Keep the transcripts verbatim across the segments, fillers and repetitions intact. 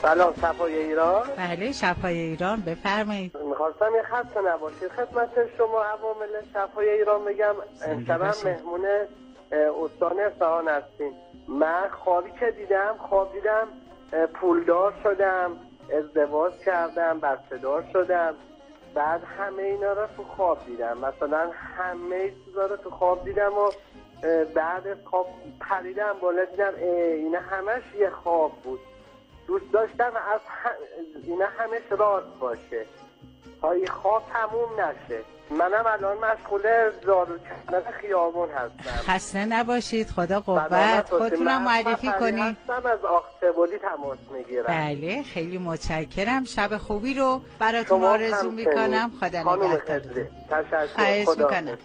سلام، شفای ایران. بله، شفای ایران، بفرمایید. میخواستم یه خسته نباشید خدمت شما عوامل شفای ایران بگم. امشبم مهمون استان اصفهان هستیم. من خوابی که دیدم، خواب دیدم پولدار شدم، ازدواج کردم، بچه‌دار شدم. بعد همه اینا رو تو خواب دیدم، مثلا همه چیزا رو تو خواب دیدم و بعد از خواب پریدم بالا دیدم اینا همش یه خواب بود. دوست داشتم از هم... اینا همش راست باشه تا این خواب تموم نشه. منم الان مشغول جارو کردن خیابون هستم. خسته نباشید، خدا قوت. خودتونم معرفی کنید. هستم از آختبولی تماس میگیرم. بله، خیلی متشکرم. شب خوبی رو براتون آرزو میکنم. خدا نگهدار. تشکر. خواهش میکنم.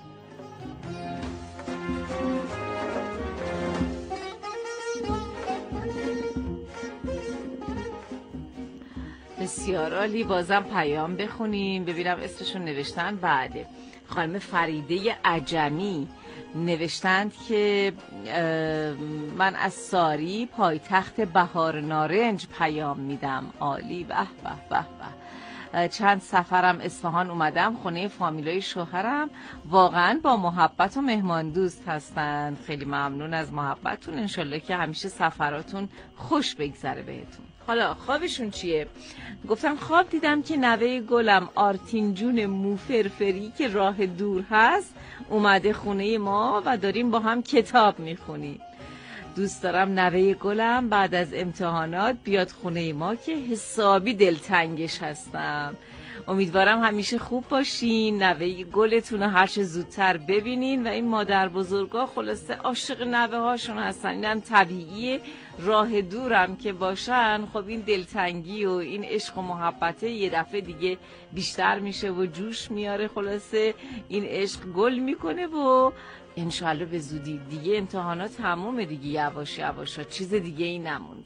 بسیار عالی. بازم پیام بخونیم ببینم اسمشون نوشتن. بعد خانم فریده عجمی نوشتند که من از ساری پایتخت بهار نارنج پیام میدم. عالی. به به به به. چند سفرم اصفهان اومدم، خونه فامیلای شوهرم واقعا با محبت و مهمان دوست هستند. خیلی ممنون از محبتتون، انشالله که همیشه سفراتون خوش بگذره بهتون. حالا خوابشون چیه؟ گفتم خواب دیدم که نوه گلم آرتین جون موفرفری که راه دور هست اومده خونه ما و داریم با هم کتاب میخونیم. دوست دارم نوه گلم بعد از امتحانات بیاد خونه ما که حسابی دلتنگش هستم. امیدوارم همیشه خوب باشین، نوه گلتون رو هر چه زودتر ببینین و این مادر بزرگا خلاصه عاشق نوه هاشون هستن. اینم طبیعیه، راه دورم که باشن خب این دلتنگی و این عشق و محبته یه دفعه دیگه بیشتر میشه و جوش میاره. خلاصه این عشق گل میکنه و انشالله به زودی دیگه امتحانات تمومه دیگه، یواش یواش چیز دیگه ای نمونده.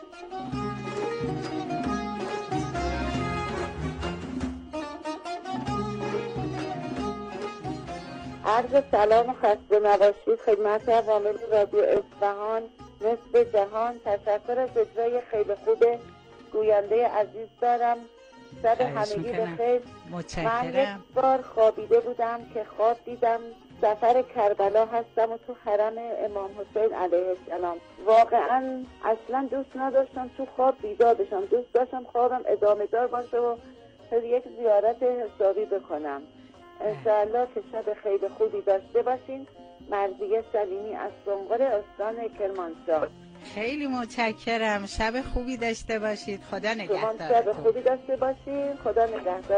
عرض سلام و خسته نباشید خدمت عوامل رادیو اصفهان نصف جهان. تشکر از اجرای خیلی خوب گوینده عزیز دارم. شب همگی بخیر. من یک بار خوابیده بودم که خواب دیدم سفر کربلا هستم و تو حرم امام حسین علیه السلام. واقعا اصلا دوست نداشتم تو خواب بیدار بشم، دوست داشتم خوابم ادامه دار باشه و یک زیارت حسابی بکنم. انشاءالله که شب خیلی خوبی داشته باشین. مرضیه سلیمی از سنقر استان کرمانشاه. خیلی متشکرم. شب خوبی داشته باشید. خدا نگهدار. شب خوبی داشته باشید. خدا نگهدار.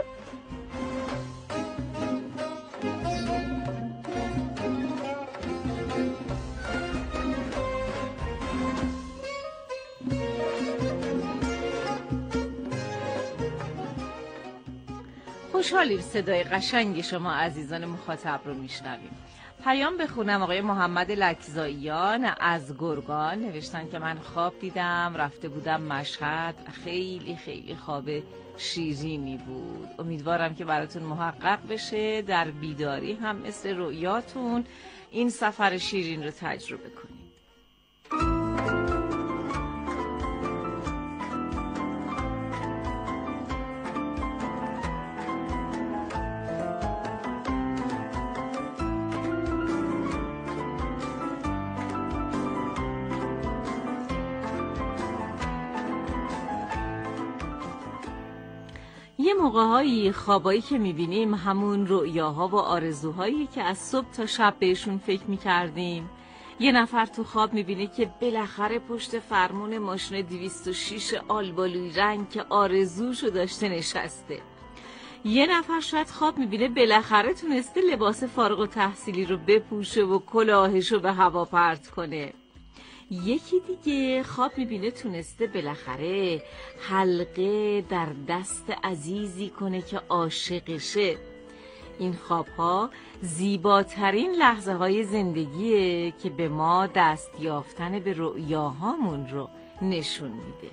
خوشحالیم صدای قشنگ شما عزیزان مخاطب رو میشنویم. پیام بخونم. آقای محمد لکزاییان از گرگان نوشتن که من خواب دیدم رفته بودم مشهد، خیلی خیلی خواب شیرینی بود. امیدوارم که براتون محقق بشه، در بیداری هم مثل رؤیاتون این سفر شیرین رو تجربه کنید. یه موقع‌هایی خوابایی که می‌بینیم همون رؤیاها و آرزوهایی که از صبح تا شب بهشون فکر می‌کردیم. یه نفر تو خواب می‌بینه که بالاخره پشت فرمون ماشین دویست و شش آلبالوی رنگ که آرزوشو داشته نشسته. یه نفر شاید خواب می‌بینه بالاخره تونسته لباس فارغ التحصیلی رو بپوشه و کلاهشو به هوا پرت کنه. یکی دیگه خواب میبینه تونسته بالاخره حلقه در دست عزیزی کنه که عاشقشه. این خوابها زیباترین لحظه های زندگیه که به ما دست یافتن به رؤیاهامون رو نشون میده.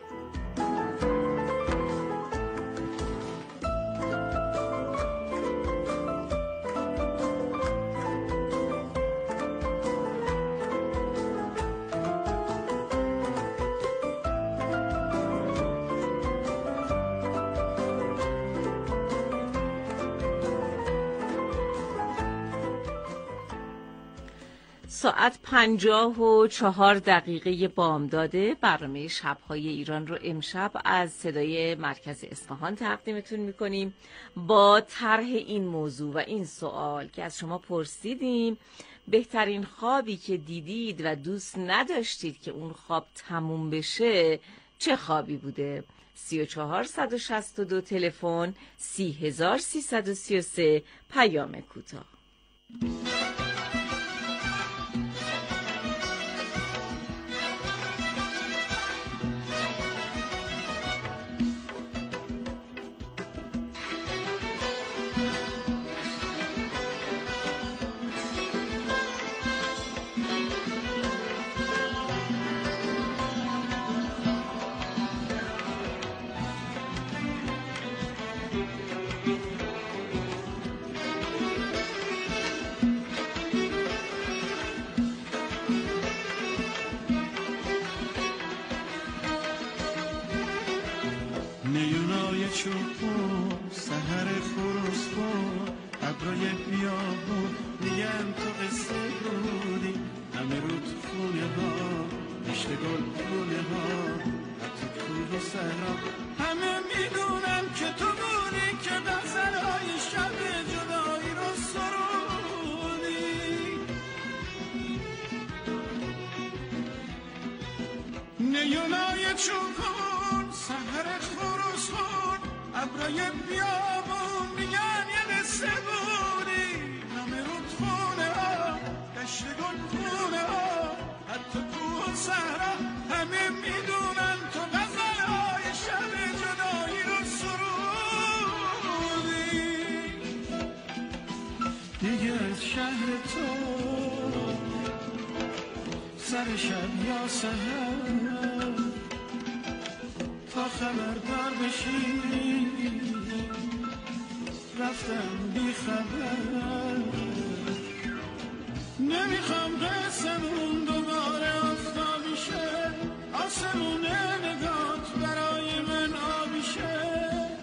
ساعت پنجاه و چهار دقیقه بامداده برنامه شب‌های ایران رو امشب از صدای مرکز اصفهان تقدیمتون میکنیم با طرح این موضوع و این سوال که از شما پرسیدیم بهترین خوابی که دیدید و دوست نداشتید که اون خواب تموم بشه چه خوابی بوده؟ سی و چهار صد و شصت و دو تلفن، سی هزار سیصد و سی و سه پیام کوتاه. نیونای چوبون سحر خروسون ابرای بیابون میگن یه نسه بودی نمیرود خونه ها دشت گل خونه ها حتی کوه و صحرا همه میدونن تو غزل های شب جدایی رو سرودی دیگه از شهر تو سر شب یا سحر تا خبردار بشی رفتم بی خبر نمیخوام قسمون دوباره آفتابی شه آسمون نگات برای من آبی شه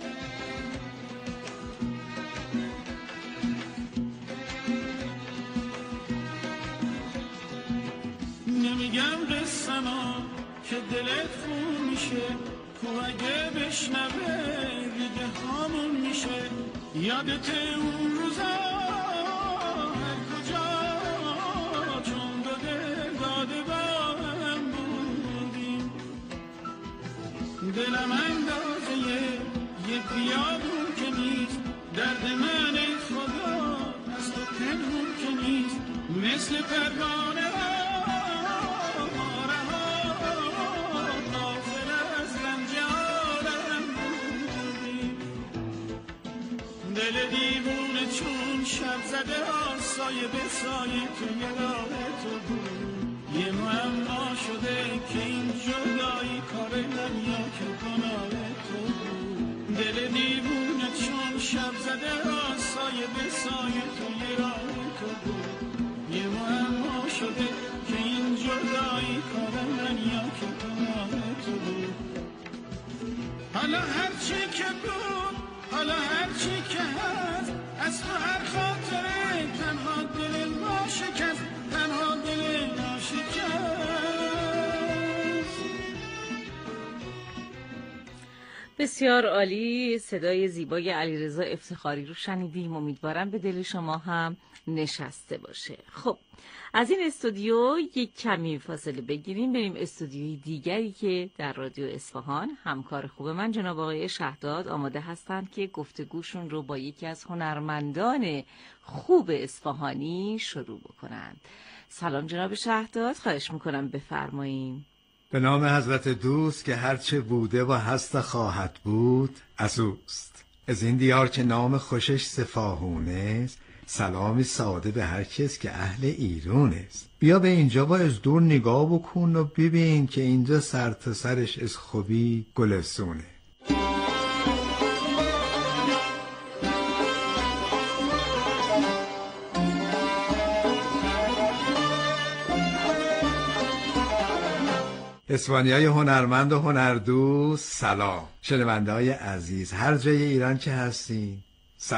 نمیگم قسما که دلت خون میشه کو اگه بشنوه ریده هامون میشه یادت اون روزا هر کجا چون دو دل داده با هم بودیم دلم اندازه یک بیابون که نیست درد من ای خدا از تو پنهون که نیست مثل پروانه ها دل دیوونه چون شب زده ها سایه به سایه توی راه تو بود یه معما شده که این جدایی کار من یا که گناه تو بود دل دیوونه چون شب زده ها سایه به سایه توی راه تو بود یه معما شده که این جدایی کار من یا که گناه تو بود حالا هرچی که بود حالا هرچی که هست از تو هر خاطره تنها دل ما شکست تنها دل ما شکست. بسیار عالی، صدای زیبای علیرضا افتخاری رو شنیدیم. امیدوارم به دل شما هم نشسته باشه. خب از این استودیو یک کمی فاصله بگیریم بریم استودیوی دیگری که در رادیو اصفهان همکار خوب من جناب آقای شهداد آماده هستند که گفتگوشون رو با یکی از هنرمندان خوب اصفهانی شروع بکنند. سلام جناب شهداد، خواهش میکنم بفرمایید. به نام حضرت دوست که هرچه بوده و هست خواهد بود از اوست. از این دیار که نام خوشش صفاهونه است، سلامی ساده به هر کس که اهل ایران است. بیا به اینجا با از دور نگاه بکن و ببین که اینجا سر تا سرش از خوبی گلستونه. اسپانیای هنرمند و هنردوست سلام. شنونده های عزیز هر جای ایران که هستین سلام.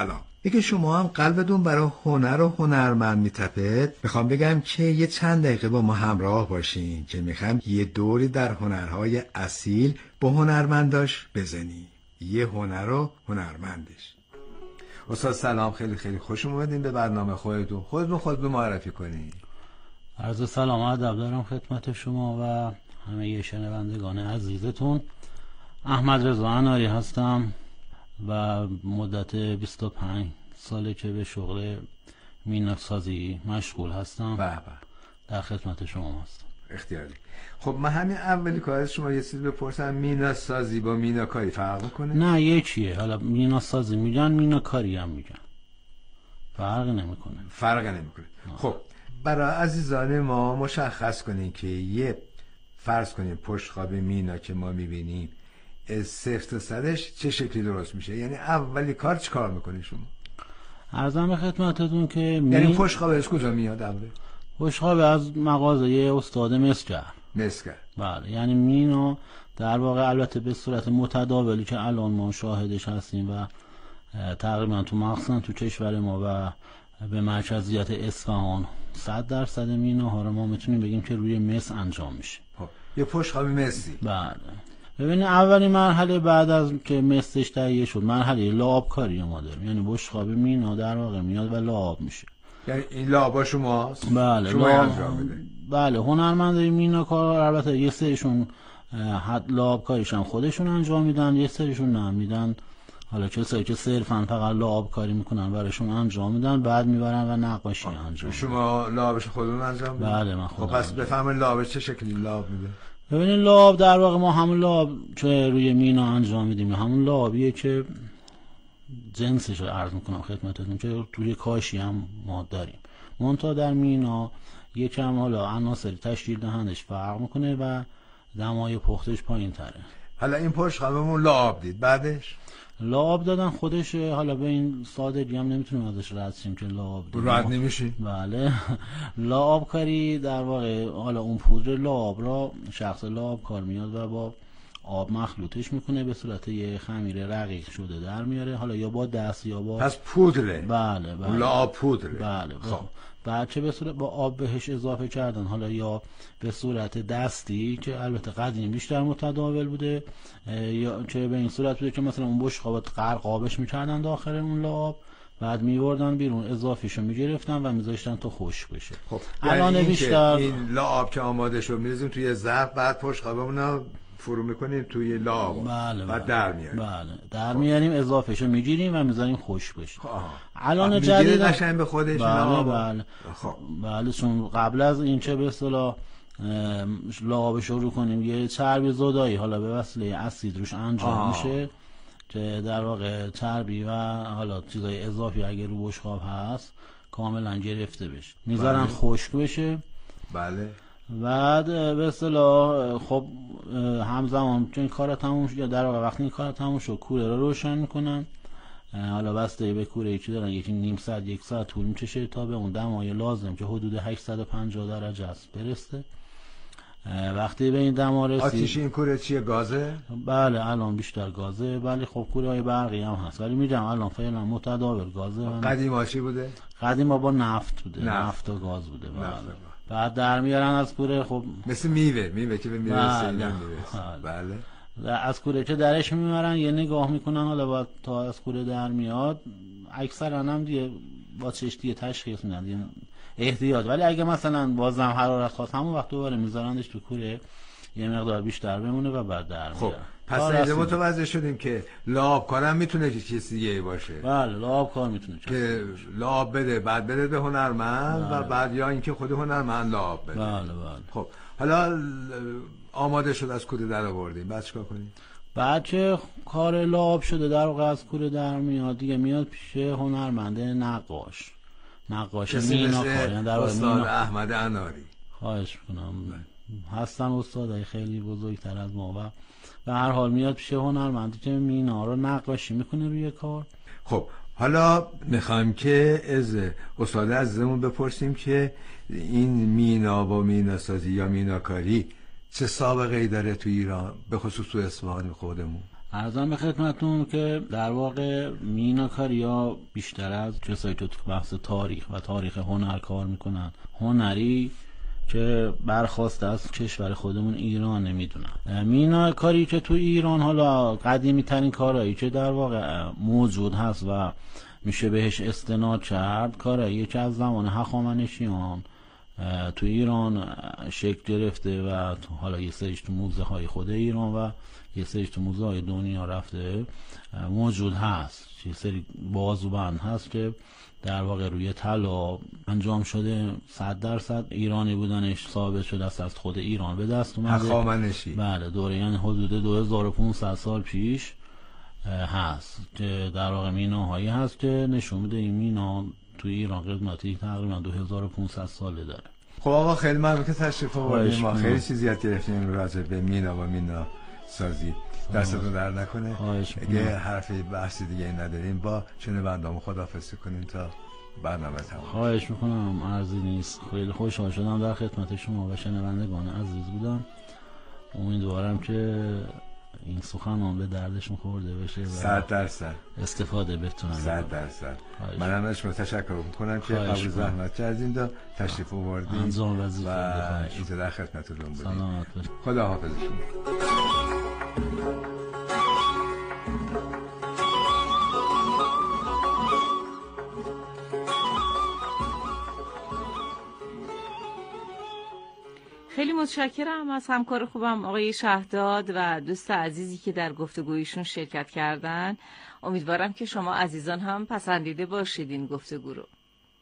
اگه شما هم قلبتون برای هنر و هنرمند میتپه، میخوام بگم که یه چند دقیقه با ما همراه باشین که میخوام یه دوری در هنرهای اصیل با هنرمنداش بزنی. یه هنر و هنرمندش. استاد سلام، خیلی خیلی خوش اومدین به برنامه خودتون. خودتون خودتون معرفی کنین. عرض سلام و ادب دارم خدمت شما و همه شنوندگان عزیزتون. احمد رضا اناری هستم و مدت بیست و پنج ساله که به شغل میناسازی مشغول هستم. بله بله. در خدمت شما هستم. اختیاری. خب من همین اولی کار از شما یه چیز بپرسم، میناسازی با میناکاری فرق میکنه؟ نه یکیه. حالا میناسازی میگن، میناکاری هم میگن، فرق نمیکنه. فرق نمیکنه. خب برای عزیزان ما مشخص کنین که یه فرض کنین پشتخواب مینا که ما میبینیم صفر تا صدش چه شکلی درست میشه؟ یعنی اولی کار چی کار میکنین شما؟ عرضم به خدمتتون که می... یعنی پشتخوابش کجا میاد اوله؟ پشتخواب از مغازه یه استاد مسگر. مسگر. بله. یعنی مینا در واقع البته به صورت متداولی که الان ما شاهدش هستیم و تقریبا تو مخصوصا تو کشور ما و به مرکزیت اصفهان صد درصد میناها رو ما میتونیم بگیم که روی مس انجام میشه. خب یه پشتخواب مسی. بله. ببینید اولین مرحله بعد از که مستش تهیه شد مرحله لعاب کاری ما داریم. یعنی پشتخواب مینا در واقع میاد و لعاب میشه. یعنی این لعابا شماست؟ بله. شما لعاب... انجام میده. بله. هنرمندای مینا کار البته یه سریشون حد لعاب کاریشون خودشون انجام میدن، یه سریشون نه میدن. حالا کسایی که صرفا فقط لعاب کاری میکنن براشون انجام میدن، بعد میبرن و نقاشی انجام. شما لعابش خودتون انجام میدن؟ بله من خودم. خب پس بفهمین لعابش چه شکلی لعاب میده؟ ببینید لعاب در واقع ما همون لعاب که روی مینا انجام میدیم همون لعابیه که جنسش رو عرض میکنم خدمتتون که توی کاشی هم ما داریم. منتها در مینا یکم حالا عناصری تشکیل دهندش فرق میکنه و دمای پختش پایین تره. حالا این پشتخوابمون لعاب دید، بعدش لعاب دادن خودش حالا به این سادگی هم نمیتونیم ازش رد شیم که لعاب دادن. رد نمیشی؟ بله. لعاب کاری در واقع حالا اون پودر لعاب را شخص لعاب کار میاد و با آب مخلوطش میکنه به صورت یه خمیر رقیق شده در میاره، حالا یا با دست یا با پس پودره. بله بله. لعاب پودره. بله. خب بعد چه به صورت با آب بهش اضافه کردن، حالا یا به صورت دستی که البته قدیم بیشتر متداول بوده، یا چه به این صورت بوده که مثلا اون بشقابات غرق آبش میکردن داخل اون لعاب، بعد میوردن بیرون اضافیشو میگرفتن و میذاشتن تا خشک بشه. خب الان یعنی بیشتر این لعاب که آماده شد میریزیم توی ظرف، بعد پشتخوابمون فرو میکنیم توی لعاب. بله بعد در میاریم. بله در میاریم اضافهشو میگیریم و میذاریم خشک بشه. آه. الان جدید قشنگ به خودش. بله بله. خب بله چون قبل از این چه به اصطلاح لعاب شروع کنیم یه چربی زدایی حالا به وسیله اسید روش انجام آه. میشه که در واقع چربی و حالا چیزای اضافی اگه رو بشقاب هست کاملا گرفته بشه، میذارن بله. خشک بشه. بله. بعد به اصطلاح خب همزمان که این کار تموم شد یا در واقع وقتی این کار تموم شد کوره رو روشن میکنن، حالا بسته به کوره چی دارن، یکی نیم ساعت یک ساعت طول میکشه تا به اون دمای لازم که حدود هشتصد و پنجاه درجه است برسه. وقتی به این دما رسید آتیش این کوره چیه؟ گازه؟ بله الان بیشتر گازه، ولی خب کوره های برقی هم هست، ولی میگم الان فعلا متداول گازه. قدیما چی بوده؟ قدیما با نفت بوده. نفت, نفت و گاز بوده. بله. بعد در میارن از کوره، خب مثل میوه میوه که به میرسه اینا میرسه. بله. از کوره که درش میارن یه نگاه میکنن، حالا با تا از کوره در میاد اکثرا هم دیگه با چشتی تشخیص میدن احتیاط، ولی اگه مثلا بازم حرارت خواست همون وقت دوباره میذارنش تو کوره یه مقدار بیشتر بمونه و بعد در میاد. خب پس اینجا متوجه شدیم که لعاب کارم میتونه که چیز دیگه باشه. بله لعاب کار میتونه که لعاب بده بعد بده به هنرمند. بله. و بعد یا اینکه خود هنرمند لعاب بده. بله بله. خب حالا آماده شد از کوره در آوردیم، بعد چیکار کنیم؟ بعد که کار لعاب شده در واقع از کوره در میاد دیگه میاد پیش هنرمند نقاش. نقاش مینا کار در واقع استاد احمد اناری. خواهش میکنم. هستن استادای خیلی بزرگتر از ما و به هر حال میاد پیش هنرمندی که مینا رو نقاشی میکنه روی کار. خب حالا میخوایم که از استاد عزیزمون بپرسیم که این مینا و مینا سازی یا مینا کاری چه سابقه ای داره تو ایران، به خصوص تو اصفهان خودمون؟ عرضم به خدمتون که در واقع میناکاریا بیشتر از کسایی که تو بحث تاریخ و تاریخ هنر کار میکنن، هنری که برخواست از کشور خودمون ایران نمیدونن. میناکاری که تو ایران حالا قدیمی ترین کارهایی که در واقع موجود هست و میشه بهش استناد کرد، کارهایی که از زمان هخامنشیان تو ایران شکل گرفته و حالا یه سریش تو موزه های خود ایران و یه سریش تو موزه های دنیا رفته موجود هست. یه سری بازوبند هست که در واقع روی طلا انجام شده، صد درصد ایرانی بودنش ثابت شده است، از خود ایران به دست اومده. هخامنشی. بله، دوره یعنی حدود دو هزار و پانصد سال پیش هست که در واقع میناهایی هست که نشون میده این مینا تو ایران قدمتی تقریبا دو هزار و پانصد ساله داره. خب آقا خیلی ممنون که تشریف آوردید. ما خیلی چیزی یاد گرفتیم راجع به مینا و مینا سازی. دستتون در نکنه. اگه حرفی بحثی دیگه نداریم با شنونده‌مون خداحافظی کنیم تا برنامه تمام. خواهش میکنم، عرضی نیست. خیلی خوشحال شدم در خدمت شما و شنوندگان عزیز بودم. امیدوارم که این سخنان به دردشون خورده بشه و صد درصد استفاده بتونن. صد درصد. منم از شما تشکر میکنم که قبول زحمت کردین و تشریف آوردین. انجام وظیفه و اینجا در خدمتتون بودیم. سلامت باشید. خداحافظ شما. خیلی متشکرم از همکار خوبم آقای شهداد و دوست عزیزی که در گفتگویشون شرکت کردن. امیدوارم که شما عزیزان هم پسندیده باشید این گفتگو رو.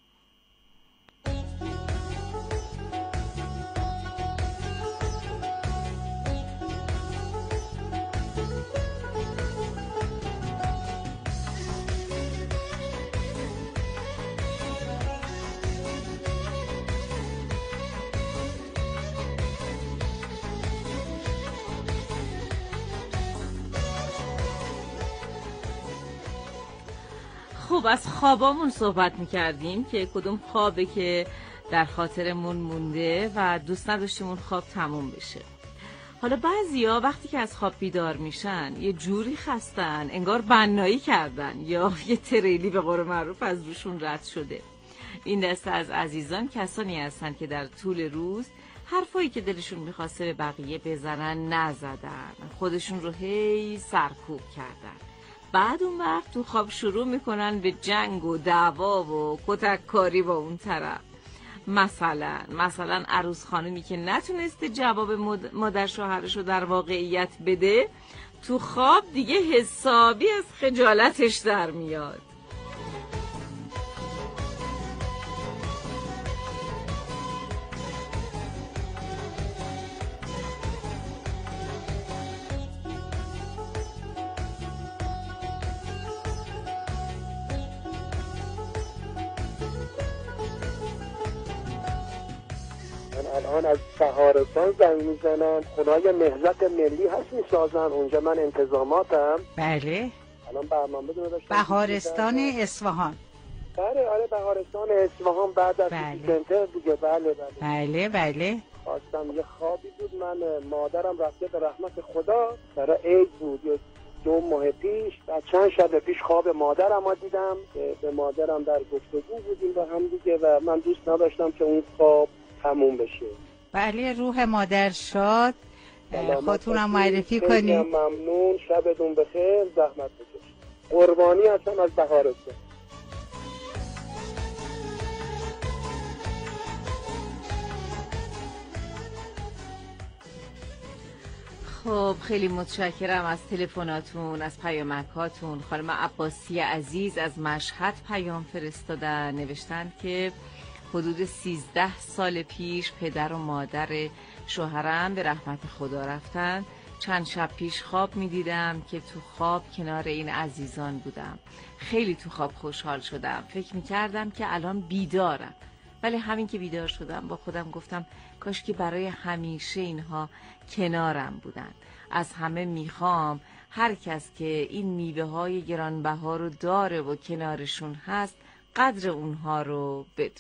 خب از خوابامون صحبت میکردیم که کدوم خوابه که در خاطرمون مونده و دوست نداشتیم اون خواب تموم بشه. حالا بعضیا وقتی که از خواب بیدار میشن یه جوری خستن انگار بنایی کردن یا یه تریلی به قول معروف از روشون رد شده. این دسته از عزیزان کسانی هستن که در طول روز حرفایی که دلشون میخواسته به بقیه بزنن نزدن، خودشون رو هی سرکوب کردن. بعد اون وقت تو خواب شروع میکنن به جنگ و دعوا و کتک کاری با اون طرف. مثلا مثلا عروس خانمی که نتونسته جواب مادر شوهرش رو در واقعیت بده، تو خواب دیگه حسابی از خجالتش در میاد. الان از بهارستان زنگ میزنم، خونه‌های نهضت ملی هست میسازن اونجا، من انتظاماتم. بله. الان برنامه داشتم بهارستان اصفهان. بله آره بهارستان اصفهان بعد از سنتر دیگه. بله بله بله بله. خواستم یه خوابی بود، من مادرم رفته به رحمت خدا، برای عید بود یه دو ماه پیش و چند شب پیش خواب مادرم رو دیدم که به مادرم در گفتگو بودیم با هم دیگه و من دوست نداشتم که اون خواب تموم بشه. بله روح مادر شاد. خودتونم معرفی کنید. ممنون، شبتون بخیر، زحمت بکشید. قربانی هستم از بهارستان. خب خیلی متشکرم از تلفناتون، از پیامکاتون. خانم عباسی عزیز از مشهد پیام فرستادن، نوشتن که حدود سیزده سال پیش پدر و مادر شوهرم به رحمت خدا رفتن. چند شب پیش خواب می دیدم که تو خواب کنار این عزیزان بودم. خیلی تو خواب خوشحال شدم، فکر می کردم که الان بیدارم، ولی همین که بیدار شدم با خودم گفتم کاش که برای همیشه اینها کنارم بودن. از همه میخوام هر کس که این میوه های گرانبها رو داره و کنارشون هست قدر اونها رو بدونن.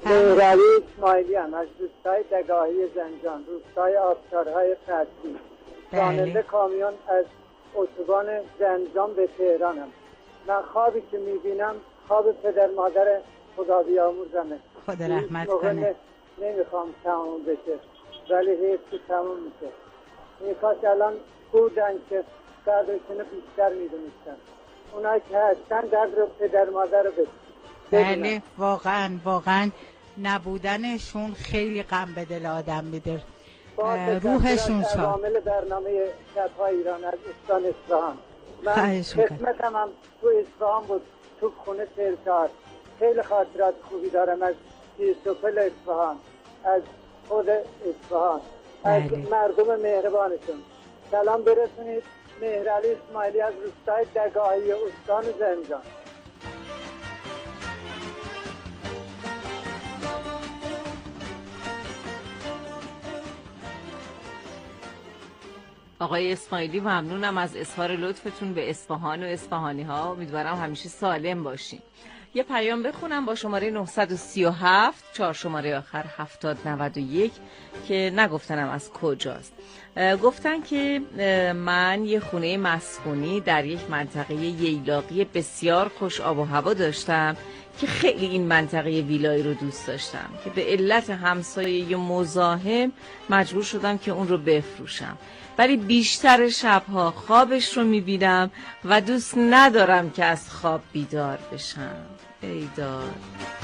مهرعلی اسماعیلی هم از روستای دگاهی زنجان، روستای آبشارهای قصری، راننده کامیون از اتوبان زنجان به تهرانم. من خوابی که میبینم خواب پدر مادر خدا بیامرزمه. خدا رحمت کنه. نمیخوام تمام بشه ولی حیث که تمام میشه. این کاش الان بودن که دردشون بیشتر میدونستن. اونایی که هستن درد رو پدر مادر رو بسید. بله واقعا واقعا نبودنشون خیلی غم به دل آدم میده. روحشون شاد. عامل برنامه شب‌های ایران از استان اصفهان. من خدمتم هم تو اصفهان بود، تو خونه ترکار. خیلی خاطرات خوبی دارم از سیرسوپل اصفهان، از خود اصفهان، از مردم مهربانشون. سلام برسونید مهرعلی اسماعیلی از روستای دگاهی استان زنجان. آقای اسماعیلی ممنونم از اظهار لطفتون به اصفهان و اصفهانی ها. امیدوارم همیشه سالم باشین. یه پیام بخونم با شماره نه سه هفت چهار شماره آخر هفتاد نود و یک که نگفتنم از کجاست. گفتن که من یه خونه مسکونی در یک منطقه ییلاقی بسیار خوش آب و هوا داشتم که خیلی این منطقه ویلایی رو دوست داشتم که به علت همسایه مزاحم مجبور شدم که اون رو بفروشم، ولی بیشتر شبها خوابش رو میبینم و دوست ندارم که از خواب بیدار بشم. ای داد.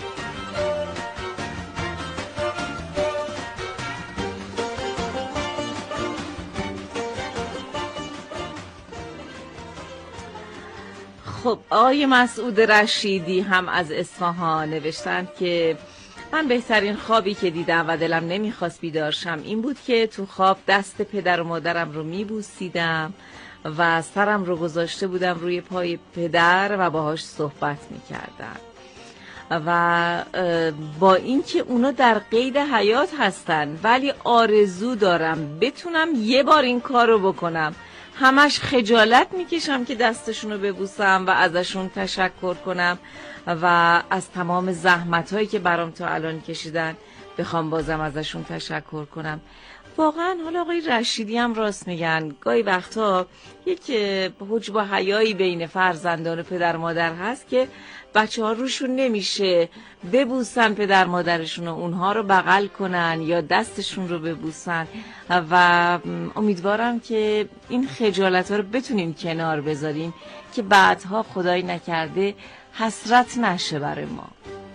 خب آقای مسعود رشیدی هم از اصفهان نوشتن که من بهترین خوابی که دیدم و دلم نمیخواست بیدار شم این بود که تو خواب دست پدر و مادرم رو میبوسیدم و سرم رو گذاشته بودم روی پای پدر و باهاش صحبت میکردم و با اینکه اونا در قید حیات هستن ولی آرزو دارم بتونم یه بار این کار رو بکنم. همش خجالت میکشم که دستشون رو ببوسم و ازشون تشکر کنم و از تمام زحمت‌هایی که برام تا الان کشیدن بخوام بازم ازشون تشکر کنم. واقعا حالا آقای رشیدی هم راست میگن، گاهی وقتا یک حجب و حیایی بین فرزندان و پدر مادر هست که بچه ها روشون نمیشه ببوسن پدر مادرشون و اونها رو بغل کنن یا دستشون رو ببوسن و امیدوارم که این خجالت ها رو بتونیم کنار بذاریم که بعدها خدای نکرده حسرت نشه برای ما.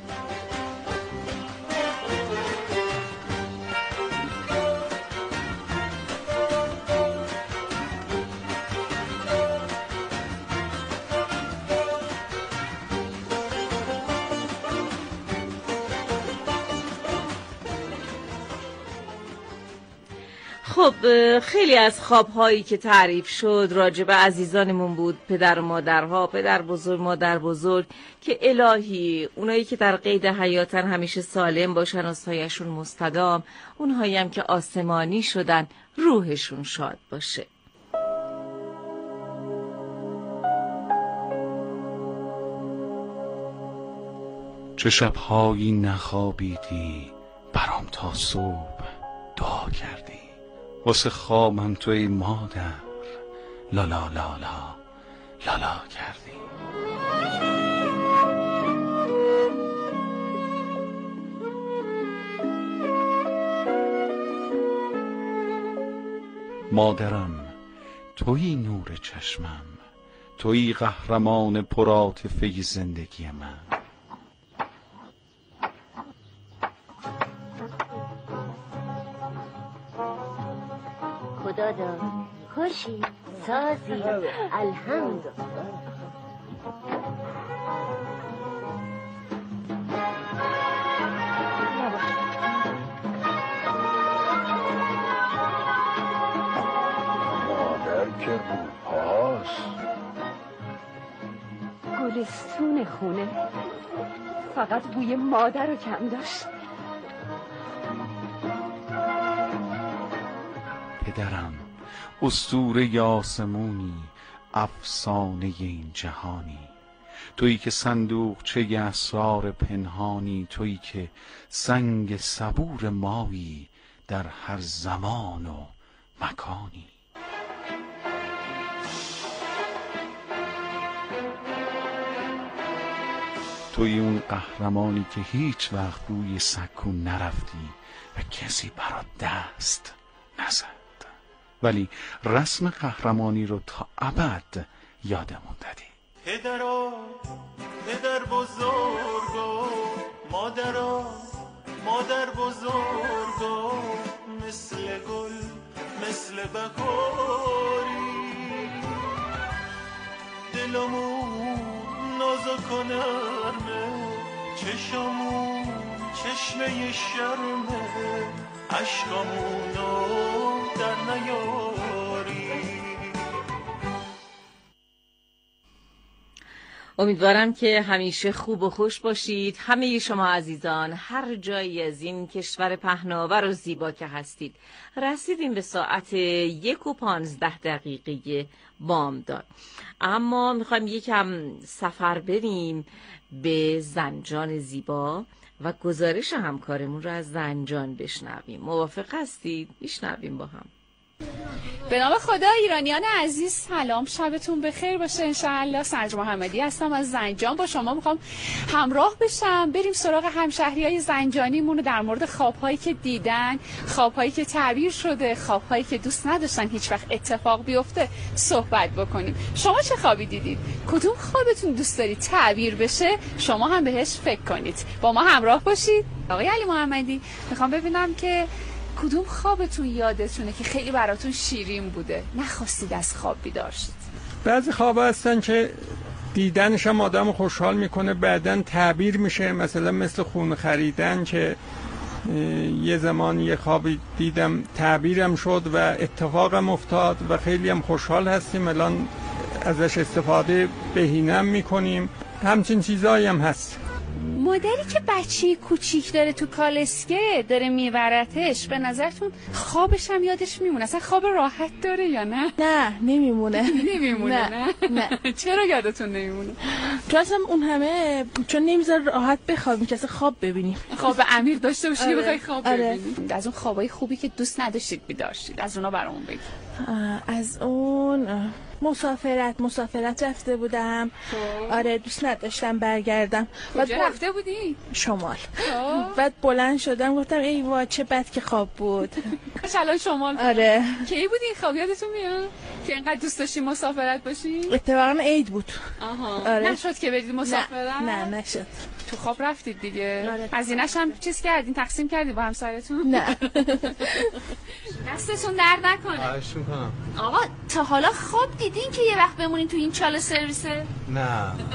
خب خیلی از خوابهایی که تعریف شد راجع به عزیزانمون بود، پدر و مادرها، پدر بزرگ مادر بزرگ، که الهی اونایی که در قید حیاتن همیشه سالم باشن و سایه‌شون مستدام، اونهایی هم که آسمانی شدن روحشون شاد باشه. چه شبهایی نخوابیدی برام تا صبح دعا کردی، واسه خوابم تو ای مادر لا لا لا لا لا لا کردی. مادرم تویی نور چشمم، تویی قهرمان پرعاطفه زندگی من. خدا داد خوشی سازی الحمد. مادر که رو پاس گلستون خونه فقط بوی مادر رو کم داشت. پدرم اسطوره آسمونی، افسانه این جهانی، تویی که صندوق چه اسرار پنهانی، تویی که سنگ صبور مایی در هر زمان و مکانی. توی اون قهرمانی که هیچ وقت روی سکو نرفتی و کسی برات دست نزد، ولی رسم قهرمانی رو تا ابد یادمون دادی. پدرا پدر بزرگا، مادرا مادر بزرگا، مثل گل مثل بهاری، دلمون نازک و نرمه، چشمون چشمه شرمه، عشقمونو در نیاری. امیدوارم که همیشه خوب و خوش باشید همه شما عزیزان، هر جایی از این کشور پهناور و زیبا که هستید. رسیدیم به ساعت یک و پانزده دقیقه بامداد، اما میخوایم یکم سفر بریم به زنجان زیبا و گزارش همکارمون رو از زنجان بشنویم. موافق هستید؟ بشنویم با هم. به نام خدا. ایرانیان عزیز سلام، شبتون بخیر باشه انشاءالله. سرج محمدی هستم از زنجان، با شما میخوام همراه بشم بریم سراغ همشهریای زنجانیمون در مورد خوابهایی که دیدن، خوابهایی که تعبیر شده، خوابهایی که دوست نداشتن هیچ وقت اتفاق بیفته صحبت بکنیم. شما چه خوابی دیدید؟ کدوم خوابتون دوست دارید تعبیر بشه؟ شما هم بهش فکر کنید، با ما همراه باشید. آقای علی محمدی، میخوام ببینم که کدوم خوابتون یادتونه که خیلی براتون شیرین بوده، نخواستید از خواب بیدار شید؟ بعضی خواب هستن که دیدنش هم آدم خوشحال میکنه، بعدن تعبیر میشه، مثلا مثل خونه خریدن که یه زمان یه خوابی دیدم تعبیرم شد و اتفاقم افتاد و خیلی هم خوشحال هستیم، الان ازش استفاده بهینم میکنیم. همچین چیزایی هم هست. مادری که بچه کوچیک داره تو کالسکه داره میبرتش، به نظرتون خوابش هم یادش میمونه؟ اصلا خواب راحت داره یا نه؟ نه نمیمونه. نمیمونه نه نه, نه. چرا یادتون نمیمونه؟ چون اصلا اون همه چون نمیذاره راحت بخوابیم که اصلا خواب ببینیم، خواب عمیق داشته باشی که بخوای خواب آره. ببینیم. از اون خوابای خوبی که دوست نداشتید بیدار شید، از اونا برامون بگید. از اون مسافرت مسافرت رفته بودم. آره دوست نداشتم برگردم. کجا رفته بودی؟ شمال. بعد بلند شدم گفتم ای وا چه بد که خواب بود. الان شمال. آره. کی بودی خواب یادتون میاد که اینقدر دوست داشتی مسافرت باشی؟ اتفاقا عید بود. آها. آره. نشد که برید مسافرت؟ نه نه نشد. تو خواب رفتید دیگه. آره. هزینه‌ش هم چیز کردین، تقسیم کردی با همسرتون؟ نه. دستتون درد نکنه. خواهش می‌کنم. آقا تا حالا خواب دیدین که یه وقت بمونین تو این چاله سرویسه؟ نه.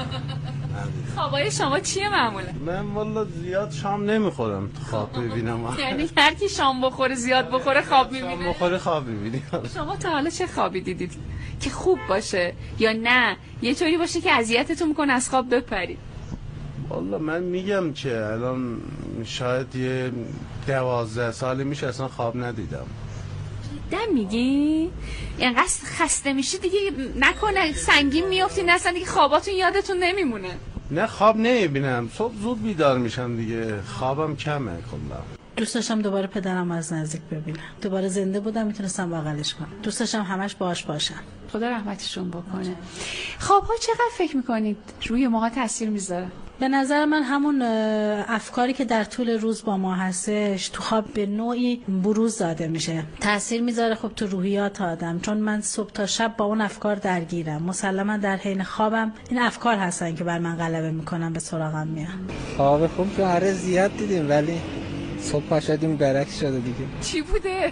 خوابای شما چیه معمولا؟ من والا زیاد شام نمیخورم تو خواب ببینم. یعنی هر کی شام بخوره زیاد بخوره خواب میبینه؟ شام بخوره خواب میبینی. شما تا حالا چه خوابی دیدید که خوب باشه یا نه یه طوری باشه که اذیتتون میکنه از خواب بپرید؟ والا من میگم که الان شاید یه دوازده سالی میشه اصلا خواب ندیدم. دم میگی؟ اینقدر خسته میشی دیگه نکنه سنگین میافتین اصلا دیگه خواباتون یادتون نمیمونه؟ نه خواب نمیبینم، صبح زود بیدار میشم دیگه، خوابم کمه کلا. دوست داشتم دوباره پدرم از نزدیک ببینم، دوباره زنده بودم میتونستم بغلش کنم، دوست داشتم همش باهاش باشم. خدا رحمتشون بکنه. خوابها چقدر فکر میکنید روی ماها تاثیر میذاره؟ به نظر من همون افکاری که در طول روز با ما هستش تو خواب به نوعی بروز داده میشه، تاثیر میذاره خب تو روحیات آدم، چون من صبح تا شب با اون افکار درگیرم، مسلما در حین خوابم این افکار هستن که بر من غلبه میکنن، به سراغم میان. خواب خوب که هر زیاد دیدیم ولی صبح پا شدیم برعکس شده دیگه. چی بوده؟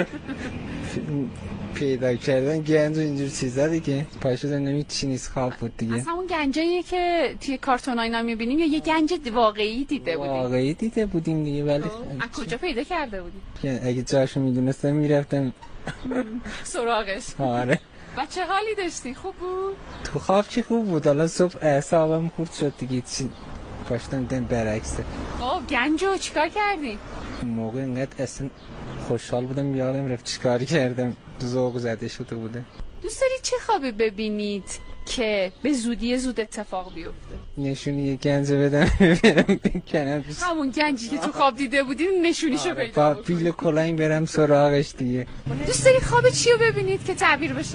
پیدا کردن گنج و اینجور چیزا دیگه، پا شدن نمی چی نیست خواب بود دیگه. اصلا اون گنجاییه که توی کارتونای اینا میبینیم یا یه گنج واقعی دیده بودیم؟ واقعی دیده بودیم دیگه. ولی از کجا پیدا کرده بودیم؟ یعنی اگه جاشو میدونستم میرفتم سراغش. آره. و چه حالی داشتی؟ خوب بود؟ تو خواب چی خوب بود، حالا صبح اعصابم خورد شد دیگه، چی پاشتم دیدم برعکسه. خب گنجو چیکار کردی؟ اون موقع اینقدر اصلا خوشحال بودم یادم رفت چیکار کردم، ذوق زده شده بوده. دوست دارید چه خوابی ببینید که به زودی زود اتفاق بیفته؟ نشونی یه گنج بدم برم بکنم. همون گنجی که تو خواب دیده بودی نشونیشو پیدا با پیل کلاهی برم سراغش دیگه. دوست داری خواب چی رو ببینید که تعبیر بشه؟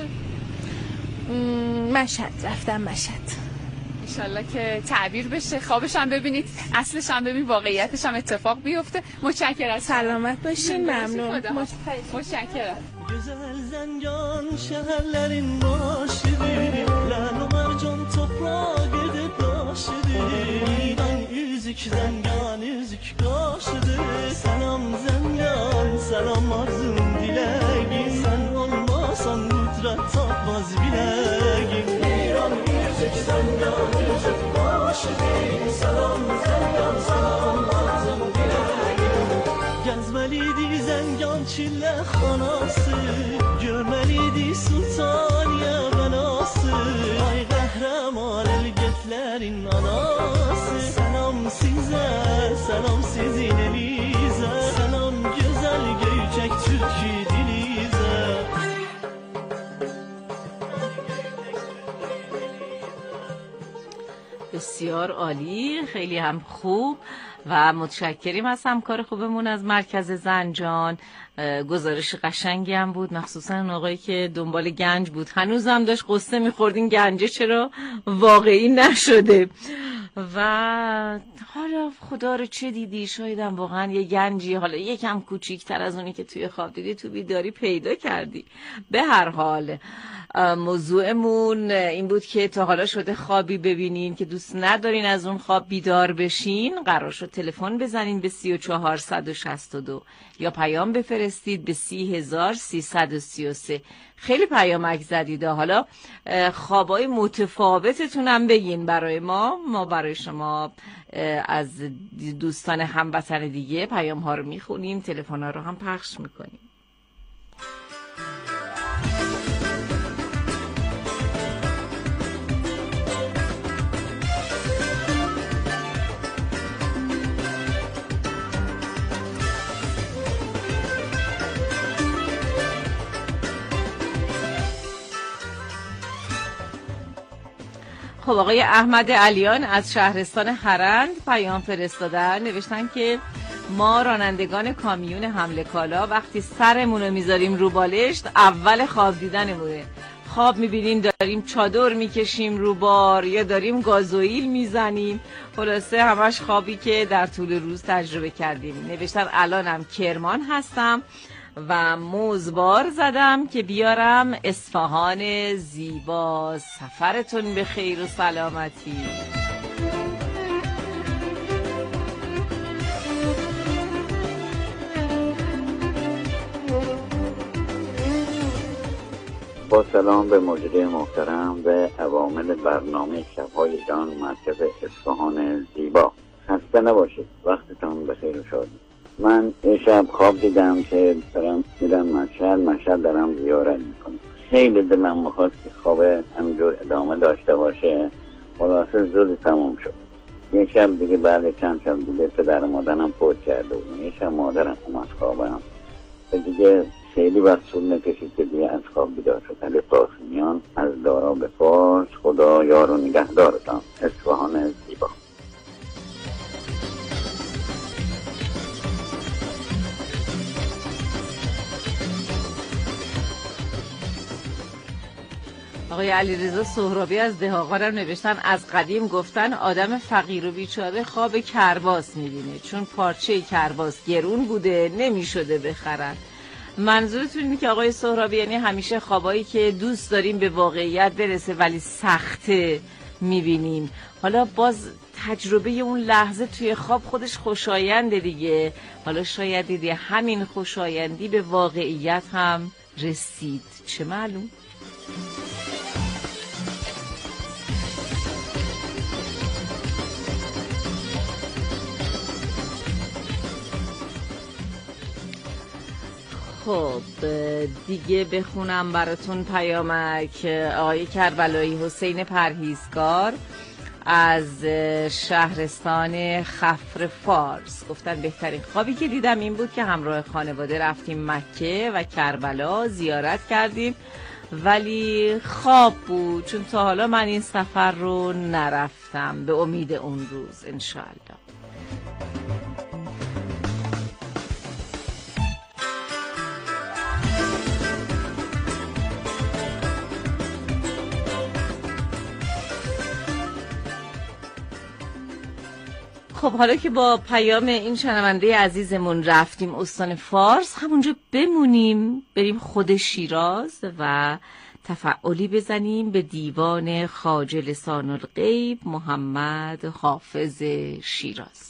مشهد، رفتم مشهد. انشالله که تعبیر بشه، خوابش هم ببینید، اصلش هم ببینید، واقعیتش هم اتفاق بیفته. متشکرم. سلامت باشین. ممنون. متشکرم. Güzel Zencan şehirlerin başıdır Lal Mercan toprağa gidip taşıdır Ben üzük Zengan üzük kaşıdır Selam Zengan selam arzum dileğim Sen olmasan kudret tapmaz bileğim İran üzük Zengan üzük kaşıdır Selam Zengan selam arzum dileğim Gezmeliydi Zengan çille xanası Görmeliydi Sultaniye belası Ay qəhrəman elgətlərin anası Selam sizə, selam sizin elizə Selam gözəl göyçək türkü dilizə بسیار عالی، خیلی هم خوب و متشکریم از همکار خوبمون از مرکز زنجان. گزارش قشنگی هم بود، مخصوصا اون آقایی که دنبال گنج بود، هنوز هم داشت قصه میخورد این گنجه چرا واقعی نشده. و حالا خدا رو چه دیدی؟ شاید هم واقعا یه گنجی حالا یکم کوچیک‌تر از اونی که توی خواب دیدی تو بیداری پیدا کردی. به هر حال موضوعمون این بود که تا حالا شده خوابی ببینین که دوست ندارین از اون خواب بیدار بشین، قرار شد تلفن بزنین به سی و چهار صد و شصت و دو یا پیام بفرستید به سی هزار سیصد و سی و سه. خیلی پیامک زدید، حالا خوابای متفاوتتون هم بگین برای ما، ما برای شما از دوستان هموطن دیگه پیام ها رو میخونیم، تلفن ها رو هم پخش میکنیم. خب آقای احمد علیان از شهرستان خرند پیام فرستادن، نوشتن که ما رانندگان کامیون حمل کالا وقتی سرمون رو میذاریم رو بالشت اول خواب دیدنمونه. خواب میبینیم داریم چادر میکشیم رو بار یا داریم گازوئیل میزنیم، خلاصه همش خوابی که در طول روز تجربه کردیم. نوشتن الانم کرمان هستم و موزبار زدم که بیارم اصفهان زیبا. سفرتون به خیر و سلامتی. با سلام به مجری محترم و عوامل برنامه شب‌های ایران مرکز اصفهان زیبا. خسته نباشید، وقتتون بخیر و شادی. من یه شب خواب دیدم که دارم میرم مشهد مشهد دارم زیارت میکنم. خیلی دلم میخواست که خواب همینجور ادامه داشته باشه، خلاصه زود تموم شد. یه شب دیگه بعد چند شب دیگه پدر مادرم فوت کرده بود. یه شب مادرم اومد خوابم و دیگه خیلی وقت طول نکشید که دیگه از خواب بیدار شد. علی قاسمیان از دارا به فارس. خدا یار و نگهدارتان. اصفهان زیبا. آقای علیرضا سهرابی از دهاقان هم نوشتن از قدیم گفتن آدم فقیر و بیچاره خواب کرباس میبینه، چون پارچه کرباس گرون بوده نمیشده بخرن. منظورتون اینه که آقای سهرابی یعنی همیشه خوابایی که دوست داریم به واقعیت برسه ولی سخته میبینیم. حالا باز تجربه اون لحظه توی خواب خودش خوشاینده دیگه، حالا شاید دیدی همین خوشایندی به واقعیت هم رسید، چه معلوم. خب دیگه بخونم براتون پیامک. آقای کربلایی حسین پرهیزگار از شهرستان خفر فارس گفتن بهترین خوابی که دیدم این بود که همراه خانواده رفتیم مکه و کربلا زیارت کردیم ولی خواب بود، چون تا حالا من این سفر رو نرفتم. به امید اون روز انشاءالله. خب حالا که با پیام این شنونده عزیزمون رفتیم استان فارس، همونجا بمونیم، بریم خود شیراز و تفعالی بزنیم به دیوان خواجه لسان الغیب محمد حافظ شیراز.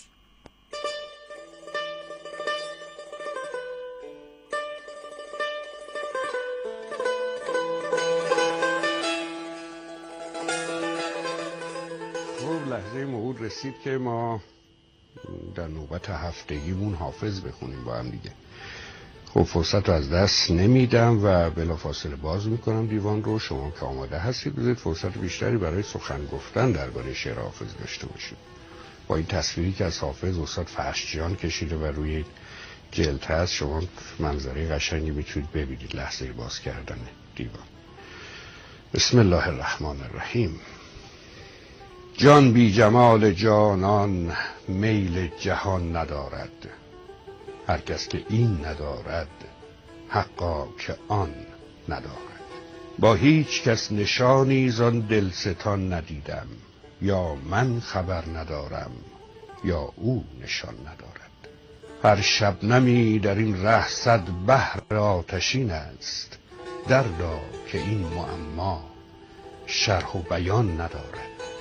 خب لحظه موعود رسید که ما در نوبت هفتگیمون حافظ بخونیم با هم دیگه. خب فرصت رو از دست نمیدم و بلافاصله باز میکنم دیوان رو. شما که آماده هستید بذارید فرصت بیشتری برای سخن گفتن درباره شعر حافظ داشته باشید. با این تصویری که از حافظ استاد فرشجیان کشیده و روی جلد هست، شما منظره قشنگی میتونید ببینید لحظه باز کردن دیوان. بسم الله الرحمن الرحیم. جان بی جمال جانان میل جهان ندارد، هر کس که این ندارد حقا که آن ندارد. با هیچ کس نشانی زان دلستان ندیدم، یا من خبر ندارم یا او نشان ندارد. هر شبنمی در این ره صد بحر آتشین است، دردا که این معما شرح و بیان ندارد.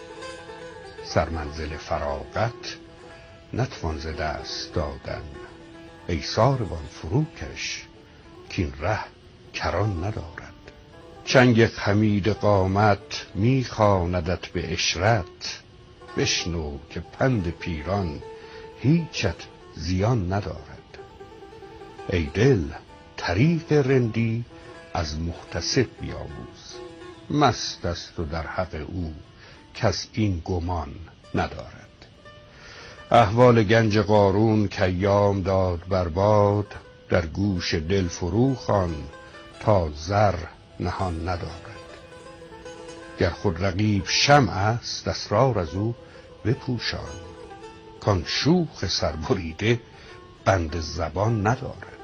سرمنزل فراغت نتوان ز دست دادن، ای ساربان فروکش کین ره کران ندارد. چنگ خمید قامت میخواندت به عشرت، بشنو که پند پیران هیچت زیان ندارد. ای دل طریق رندی از محتسب بیاموز، مست است و در حق او کس این گمان ندارد. احوال گنج قارون که ایام داد برباد، در گوش دل فرو خوان تا زر نهان ندارد. گر خود رقیب شمع است اسرار از او بپوشان، کان شوخ سربریده بند زبان ندارد.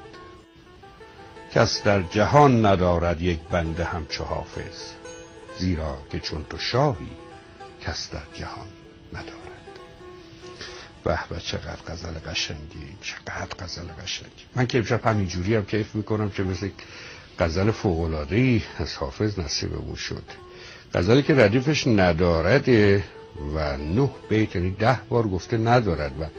کس در جهان ندارد یک بنده همچو حافظ، زیرا که چون تو شاهی کس در جهان ندارد. به به چقدر غزل قشنگی، چقدر غزل قشنگی. من که امشب همینجوری هم کیف میکنم که مثل غزل فوق‌العاده‌ای از حافظ نصیبمون شد. غزلی که ردیفش ندارد و نه بیت، یعنی ده بار گفته ندارد و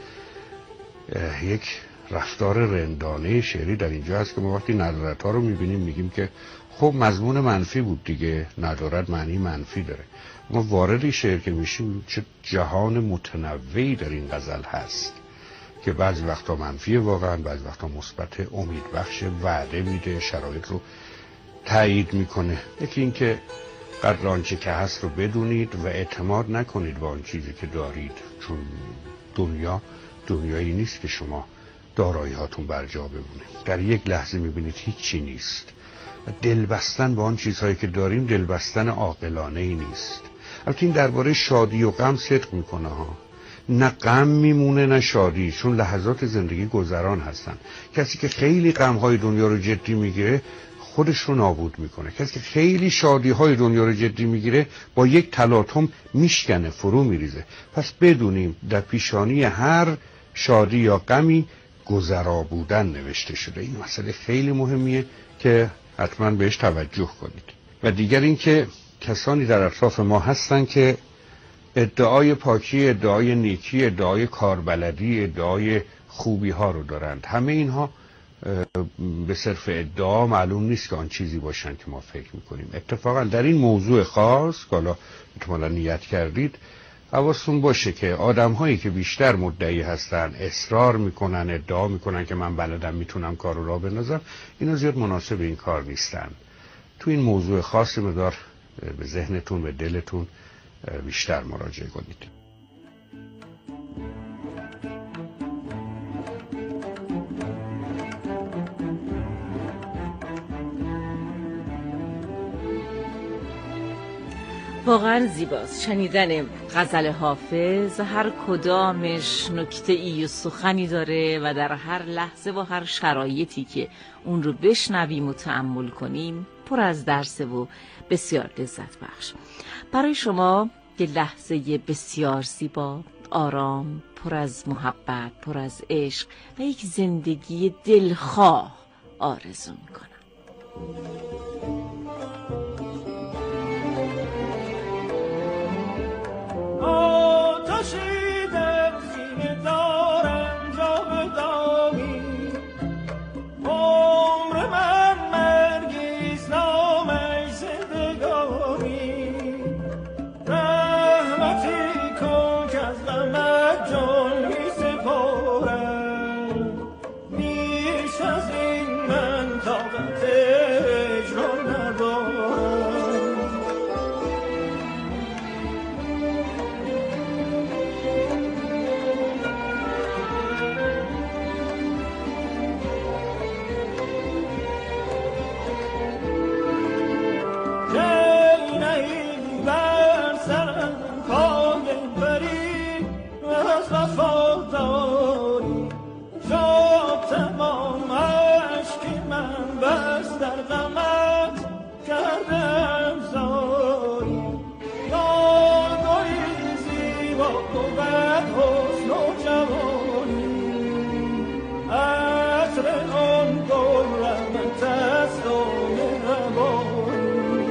یک رفتار رندانه شعری در اینجا هست که ما وقتی ندارت ها رو میبینیم میگیم که خب مضمون منفی بود دیگه، ندارد معنی منفی داره. ما وارد شعر که میشیم چه جهان متنوعی در این غزل هست که بعضی وقتا منفی واقعا، بعضی وقتا مثبت، امید بخش، وعده میده، شرایط رو تایید میکنه. یکی این که قدر آنچه که هست رو بدونید و اعتماد نکنید به آن چیزی که دارید، چون دنیا دنیایی نیست که شما دارایی هاتون بر جا بمونه. در یک لحظه میبینید هیچ چی نیست. دل بستن به آن چیزهایی که داریم دل بستن عاقلانه ای نیست. البته این درباره شادی و غم صدق میکنه ها. نه غم میمونه نه شادی، چون لحظات زندگی گذران هستن. کسی که خیلی غمهای دنیا رو جدی میگیره خودش رو نابود میکنه. کسی که خیلی شادی های دنیا رو جدی میگیره با یک تلاطم میشکنه، فرو میریزه. پس بدونیم در پیشانی هر شادی یا غمی گذرا بودن نوشته شده. این مسئله خیلی مهمیه که حتما بهش توجه کنید. و دیگر این که کسانی در اطراف ما هستن که ادعای پاکی، ادعای نیکی، ادعای کاربلدی، ادعای خوبی ها رو دارند. همه اینها به صرف ادعا معلوم نیست که آن چیزی باشن که ما فکر میکنیم. اتفاقا در این موضوع خاص که حالا احتمالا نیت کردید، حواستون باشه که آدم هایی که بیشتر مدعی هستن، اصرار میکنن، ادعا میکنن که من بلدم میتونم کار رو راه بندازم، اینا زیاد مناسب این کار نیستن. تو این موضوع خاصی مدار به ذهنتون، به دلتون بیشتر مراجعه کنید. واقعا زیباست شنیدن غزل حافظ. هر کدامش نکته ای و سخنی داره و در هر لحظه و هر شرایطی که اون رو بشنویم و تأمل کنیم پر از درسه و بسیار لذت بخش. برای شما یه لحظه بسیار زیبا، آرام، پر از محبت، پر از عشق و یک زندگی دلخواه آرزو میکنم. آتشی در سینه دارم جاودانی، عمر من مرگیست نامش زندگانی، رحمتی کن که از غمت جان می سپارم، بیش از این من طاقت اجران ندارم. وفاداری شب تمام عشقی من بس در غمت کردم زاری، یادگاری زیبا بود حسن و جوانی، عطر آن گل رحمت است و مهربانی.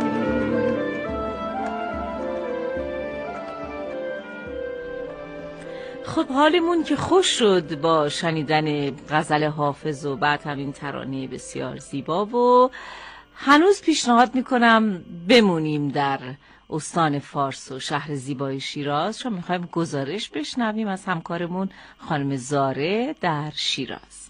خب حالمون که خوش شد با شنیدن غزل حافظ و بعد همین ترانه بسیار زیبا و هنوز پیشنهاد میکنم بمونیم در استان فارس و شهر زیبای شیراز، چون میخوایم گزارش بشنویم از همکارمون خانم زاره در شیراز.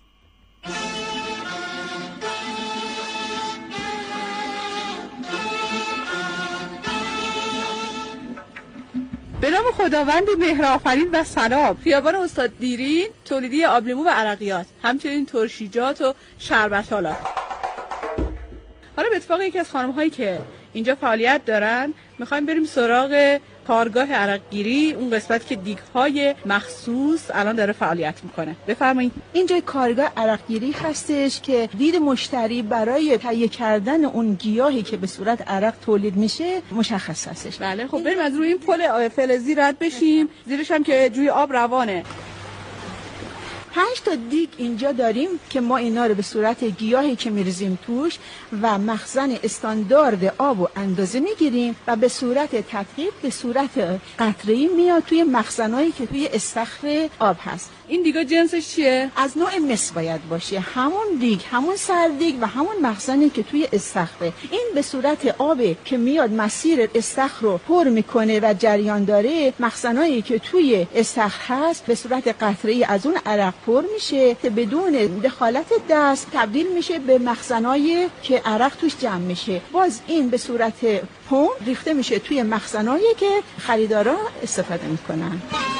به نام خداوند مهرآفرین و سلام. خیابان استاد دیرین تولیدی آبلیمو و عرقیات، همچنین ترشیجات و شربت‌آلات. حالا به اتفاق یکی از خانم‌هایی که اینجا فعالیت دارن میخوایم بریم سراغ کارگاه عرقگیری، اون قسمت که دیگ‌های مخصوص الان داره فعالیت میکنه. بفرمایید. اینجا کارگاه عرقگیری هستش که دید مشتری برای تهیه کردن اون گیاهی که به صورت عرق تولید میشه مشخص هستش. بله خب بریم از روی این پل فلزی رد بشیم، زیرش هم که جوی آب روانه. پنج تا دیگ اینجا داریم که ما اینا رو به صورت گیاهی که میریزیم توش و مخزن استاندارد آب و اندازه میگیریم و به صورت تدقیق به صورت قطره‌ای میاد توی مخزنایی که توی استخر آب هست. این دیگا جنسش چیه؟ از نوع مس باید باشه، همون دیگ، همون سردیگ و همون مخزنی که توی استخره. این به صورت آبه که میاد مسیر استخر رو پر میکنه و جریان داره. مخزنایی که توی استخر هست به صورت قطره‌ای از اون عرق پر میشه که بدون دخالت دست تبدیل میشه به مخزنایی که عرق توش جمع میشه. باز این به صورت پمپ ریخته میشه توی مخزنایی که خریدارا استفاده میکنن.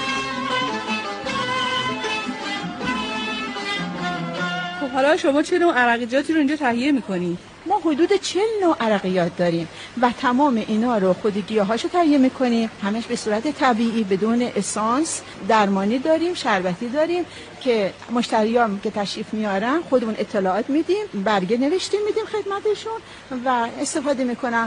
خب حالا شما چه نوع عرقیاتی رو اینجا تهیه میکنید؟ ما حدود چهل نوع عرقیات داریم و تمام اینا رو خود گیاهاشو تهیه میکنیم، همش به صورت طبیعی بدون اسانس. درمانی داریم، شربتی داریم که مشتریام که تشریف میارن خودمون اطلاعات میدیم، برگه نوشته میدیم خدمتشون و استفاده میکنن.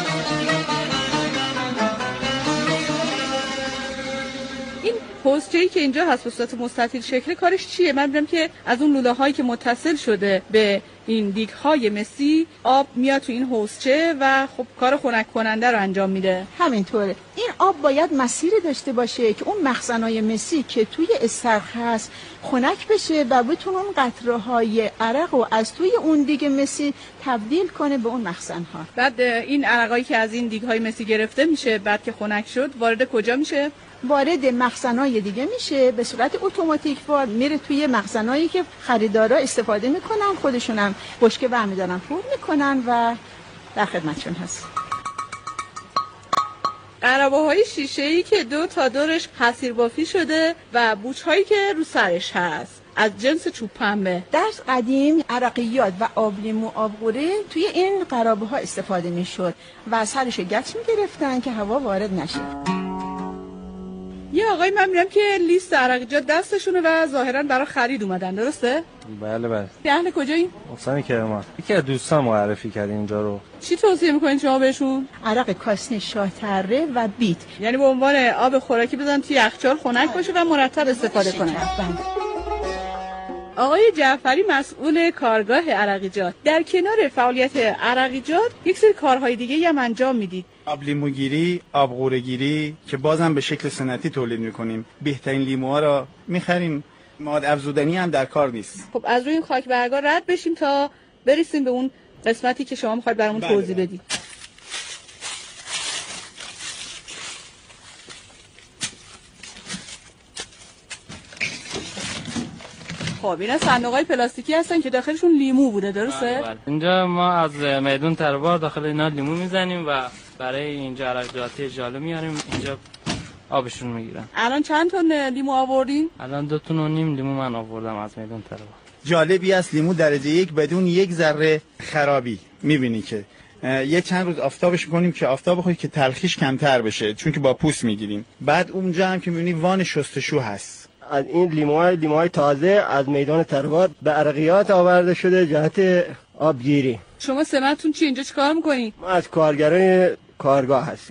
این حوضچه‌ای که اینجا هست به صورت مستطیل شکل کارش چیه؟ من دیدم که از اون لوله هایی که متصل شده به این دیگ های مسی آب میاد تو این حوضچه و خب کار خنک کننده رو انجام میده. همینطوره. این آب باید مسیری داشته باشه که اون مخزنای مسی که توی استخر هست خنک بشه و بتونه اون قطره های عرق رو از توی اون دیگ مسی تبدیل کنه به اون مخزن ها. بعد این عرقایی که از این دیگ های مسی گرفته میشه بعد که خنک شد وارد کجا میشه؟ وارد مخزنای دیگه میشه به صورت اتوماتیک وار میره توی مخزنایی که خریدارا استفاده میکنن، خودشونم بشکه برمیدارن پر میکنن و در خدمتشون هست. قربه های شیشه ای که دو تا دورش حصیر بافی شده و بوچ هایی که رو سرش هست. از جنس چوب پنبه. در قدیم عرقیات و آب لیمو آبغوره توی این قرابه ها استفاده میشد و سرش گچ میگرفتن که هوا وارد نشه. یه آقای من میرم که لیست عرقیجات دستشونه و ظاهرا برای خرید اومدن، درسته؟ بله بله. اهل کجایی؟ حسین کرمان. یکی از دوستان معرفی کرد اینجا رو. چی توصیه میکنین شما بهشون؟ عرق کاسنی شاه تره و بیت. یعنی به عنوان آب خوراکی بزن توی یخچال خنک باشه و مرتب استفاده کنن. آقای جعفری مسئول کارگاه عرقیجات، در کنار فعالیت عرقیجات یک سری کارهای دیگه هم انجام میدید. آب لیمو گیری، آب غوره گیری که بازم به شکل سنتی تولید میکنیم. بهترین لیموها را میخریم. مواد افزودنی هم در کار نیست. خب از روی این خاک برگا رد بشیم تا برسیم به اون قسمتی که شما میخواید برامون بله توضیح بله. بدید. خب اینا صندوقای پلاستیکی هستن که داخلشون لیمو بوده، درسته؟ بله بله. اینجا ما از میدون تروار داخل اینا لیمو میزنیم و برای اینجا عرقیاتی جالو میاریم، اینجا آبشون میگیرن. الان چند تن لیمو آوردین؟ الان دو تن و نیم لیمو من آوردم از میدون تروار. جالبی است لیمو درجه یک بدون یک ذره خرابی. میبینی که یه چند روز آفتابش کنیم که آفتاب بخوری که تلخیش کمتر بشه، چون که با پوست میگیریم. بعد اونجا هم که میبینی وان شستشو هست. از این لیموهای لیموهای تازه از میدان تروار به عرقیات آورده شده جهت آبگیری. شما سمتون چی اینجا چیکار میکنی؟ ما از کارگران کارگاه هستیم.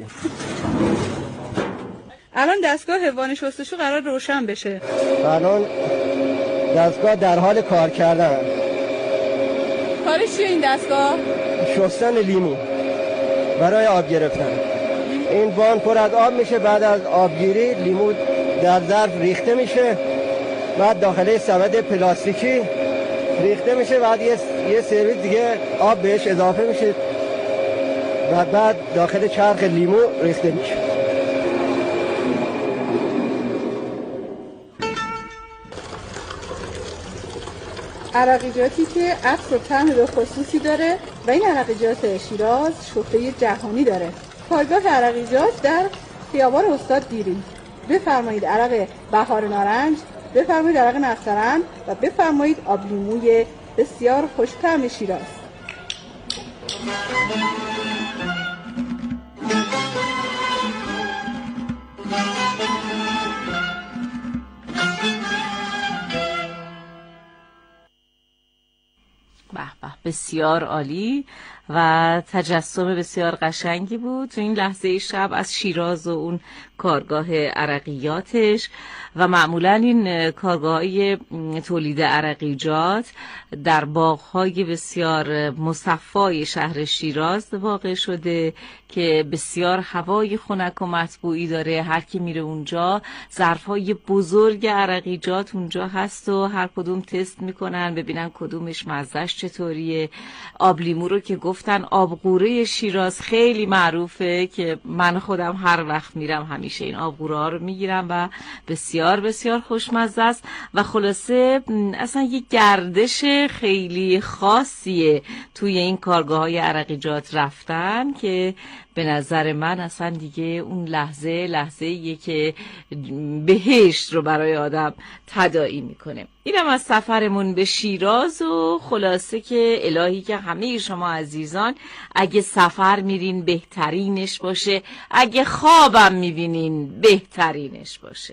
الان دستگاه وان شستشو قرار روشن بشه. الان دستگاه در حال کار کردن. کارش چیه این دستگاه؟ شستن لیمو برای آب گرفتن. این وان پر از آب میشه، بعد از آبگیری لیمو در ظرف ریخته میشه، بعد داخل سبد پلاستیکی ریخته میشه، بعد یه یه سرویس دیگه آب بهش اضافه میشه و بعد داخل چرخ لیمو ریخته میشه. عرقیجاتی که عطر و طعم به خصوصی داره و این عرقیجات شیراز شهره جهانی داره. کارگاه عرقیجات در خیابان استاد دیرین. بفرمایید عرق بهار نارنج، بفرمایید عرق نسترن و بفرمایید آب لیموی بسیار خوش طعم شیراز. به به، بسیار عالی و تجسم بسیار قشنگی بود تو این لحظه شب از شیراز و اون کارگاه عرقیاتش. و معمولا این کارگاه‌های تولید عرقیجات در باغ‌های بسیار مصفای شهر شیراز واقع شده که بسیار هوای خنک و مطبوعی داره. هر کی میره اونجا ظرف‌های بزرگ عرقیجات اونجا هست و هر کدوم تست میکنن ببینن کدومش مزهش چطوریه. آب لیمو رو که گفتن آبغوره شیراز خیلی معروفه که من خودم هر وقت میرم همیشه این آبغوره ها رو میگیرم و بسیار بسیار خوشمزه است و خلاصه اصلا یک گردش خیلی خاصیه توی این کارگاه های عرقیجات رفتن که به نظر من اصلا دیگه اون لحظه لحظه یه که بهشت رو برای آدم تداعی میکنه. اینم از سفرمون به شیراز و خلاصه که الهی که همه شما عزیزان اگه سفر میرین بهترینش باشه، اگه خوابم میبینین بهترینش باشه.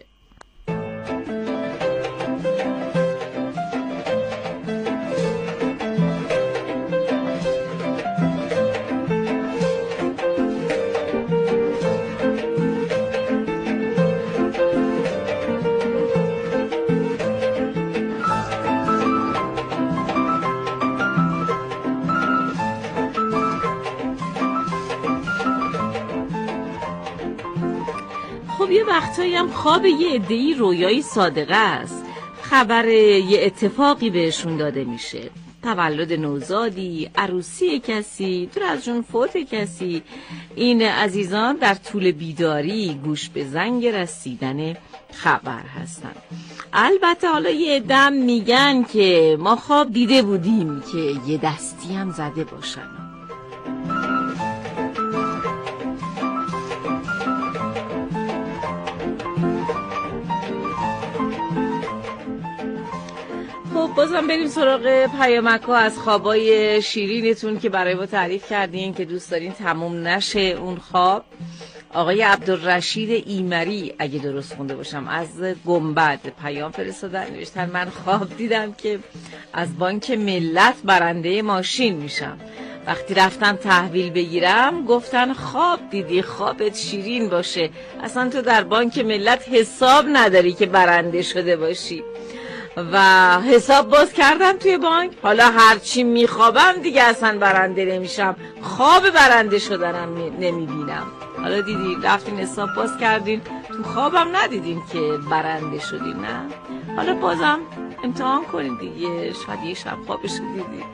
خب یه وقتایی هم خواب یه عده‌ای رویای صادقه است. خبر یه اتفاقی بهشون داده میشه، تولد نوزادی، عروسی کسی، دور از جون فوت کسی. این عزیزان در طول بیداری گوش به زنگ رسیدن خبر هستن. البته حالا یه عده‌ام میگن که ما خواب دیده بودیم که یه دستی هم زده باشن. بازم بریم سراغ پیامک ها از خوابای شیرینتون که برای ما تعریف کردین که دوست دارین تموم نشه اون خواب. آقای عبدالرشید ایمری اگه درست خونده باشم از گنبد پیام فرستادن، نوشتن من خواب دیدم که از بانک ملت برنده ماشین میشم. وقتی رفتم تحویل بگیرم گفتن خواب دیدی، خوابت شیرین باشه، اصلا تو در بانک ملت حساب نداری که برنده شده باشی. و حساب باز کردم توی بانک، حالا هرچی میخوابم دیگه اصلا برنده نمیشم، خواب برنده شدنم نمیبینم. حالا دیدی رفتین حساب باز کردین تو خوابم ندیدین که برنده شدین. نه حالا بازم امتحان کنین دیگه، شاید یه شب خوابش رو دیدین.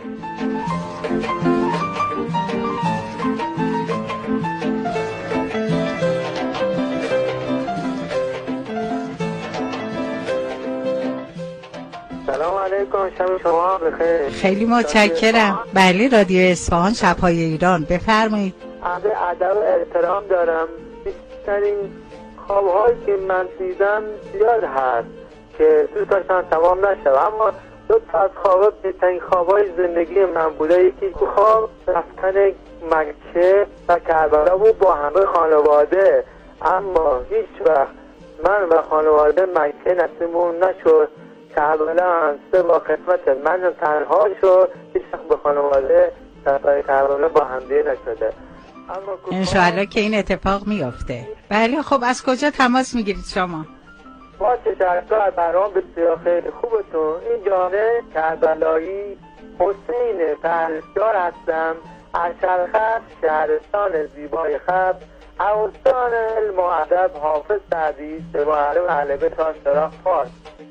سلام علیکم، شب شما بخیر. خیلی متشکرم. بله رادیو اصفهان شب‌های ایران، بفرمایید. عرض ادب و احترام دارم. بیشترین خواب‌هایی که من دیدم زیاد هست که دوست داشتم تمام نشه، اما دو تا از خوابا بهترین خواب‌های زندگی من بوده. یکی خواب رفتن مکه و کربلا بود با همه خانواده، اما هیچ وقت من و خانواده مکه نصیبمون نشد. کربلا هم سه با خدمت من تنها شد، هیچ وقت به خانواده سفر کربلا با هم دیگه نشده. انشاءالله که این اتفاق میافته. بله خب از کجا تماس میگیرید شما؟ با تشکر، برام بسیار خیلی خوبتون. این جانه کربلایی حسین پرستار هستم از شرخت شهرستان زیبای خب، اوستان علم و ادب حافظ سعدی به معلم اهل بیت آشتراک فارس.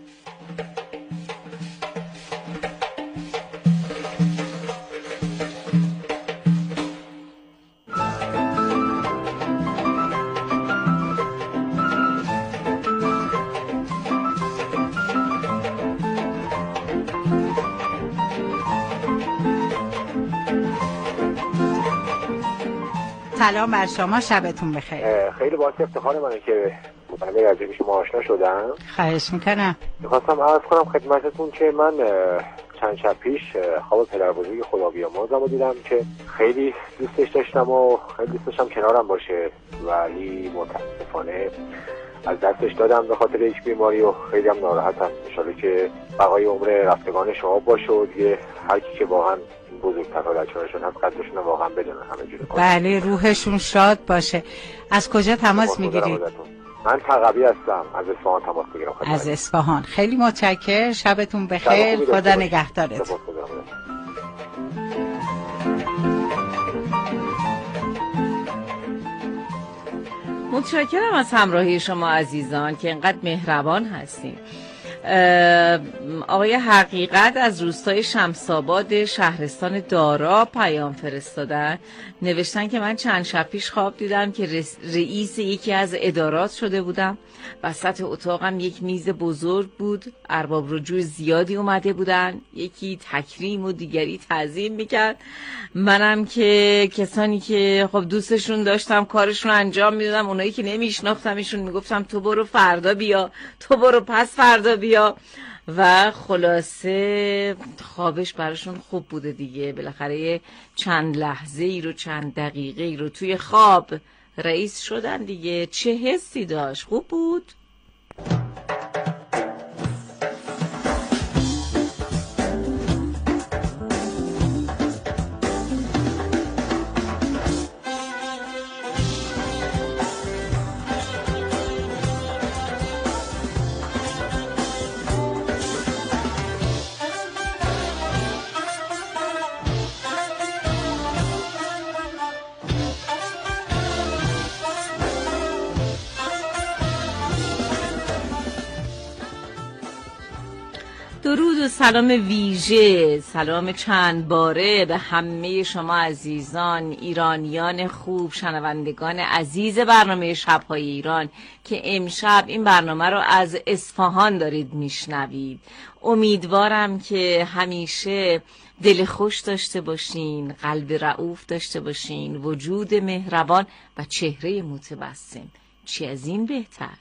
سلام بر شما، شبتون بخیر. خیلی باعث افتخار منه که متعلق از شما آشنا شدم. خواهش میکنم. میخواستم عرض کنم خدمتتون که من چند شب پیش خواب پدر بزرگ خدا بیامرزم رو دیدم که خیلی دوستش داشتم و خیلی دوست داشتم کنارم باشه، ولی متاسفانه از دستش دادم به خاطر یک بیماری و خیلی هم ناراحتم. ان شاءالله که بقای عمر رفتگان شما باشه و دیگه هر کی که واقعا بزرگترها بچه‌هاشون هست قدرشون رو واقعا بدونن همه جوره. بله روحشون شاد باشه. از کجا تماس میگیرید؟ من تقوی هستم، از اصفهان تماس میگیرم. از اصفهان. خیلی متشکرم، شبتون بخیر، خدا نگهدارت. متشکرم از همراهی شما عزیزان که اینقدر مهربان هستین. آقای حقیقت از روستای شمس‌آباد شهرستان دارا پیام فرستادن، نوشتن که من چند شب پیش خواب دیدم که رئیس یکی از ادارات شده بودم. وسط اتاقم یک میز بزرگ بود، ارباب رجوع زیادی اومده بودن، یکی تکریم و دیگری تعظیم میکرد. منم که کسانی که خب دوستشون داشتم کارشون انجام میدادم، اونایی که نمیشناختمشون میگفتم تو برو فردا بیا، تو برو پس فردا بیا. و خلاصه خوابش براشون خوب بوده دیگه، بالاخره چند لحظه ای رو چند دقیقه ای رو توی خواب رئیس شدن دیگه. چه حسی داشت؟ خوب بود؟ درود و سلام ویژه، سلام چند باره به همه شما عزیزان ایرانیان خوب، شنوندگان عزیز برنامه شب‌های ایران که امشب این برنامه رو از اصفهان دارید میشنوید. امیدوارم که همیشه دل خوش داشته باشین، قلب رئوف داشته باشین، وجود مهربان و چهره متبسم. چی از این بهتر؟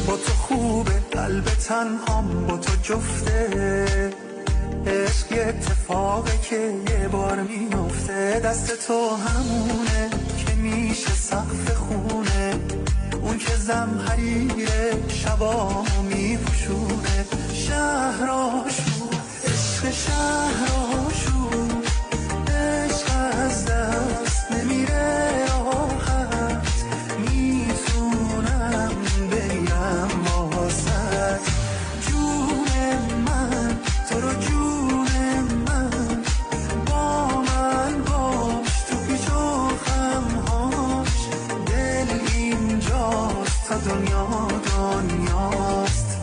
با تو خوبه قلب تنهام با تو جفته، عشق یه اتفاقه که یه بار میفته، دست تو همونه که میشه سقف خونه، اون که زمحریره شبامو میپوشونه، شهراشو عشق شهراشو، عشق از دست نمیره راحت، میتونم بگم واسط، جون من تو رو جون من، با من باش تو پیش و خمهاش، دل اینجاست تا دنیا دنیاست.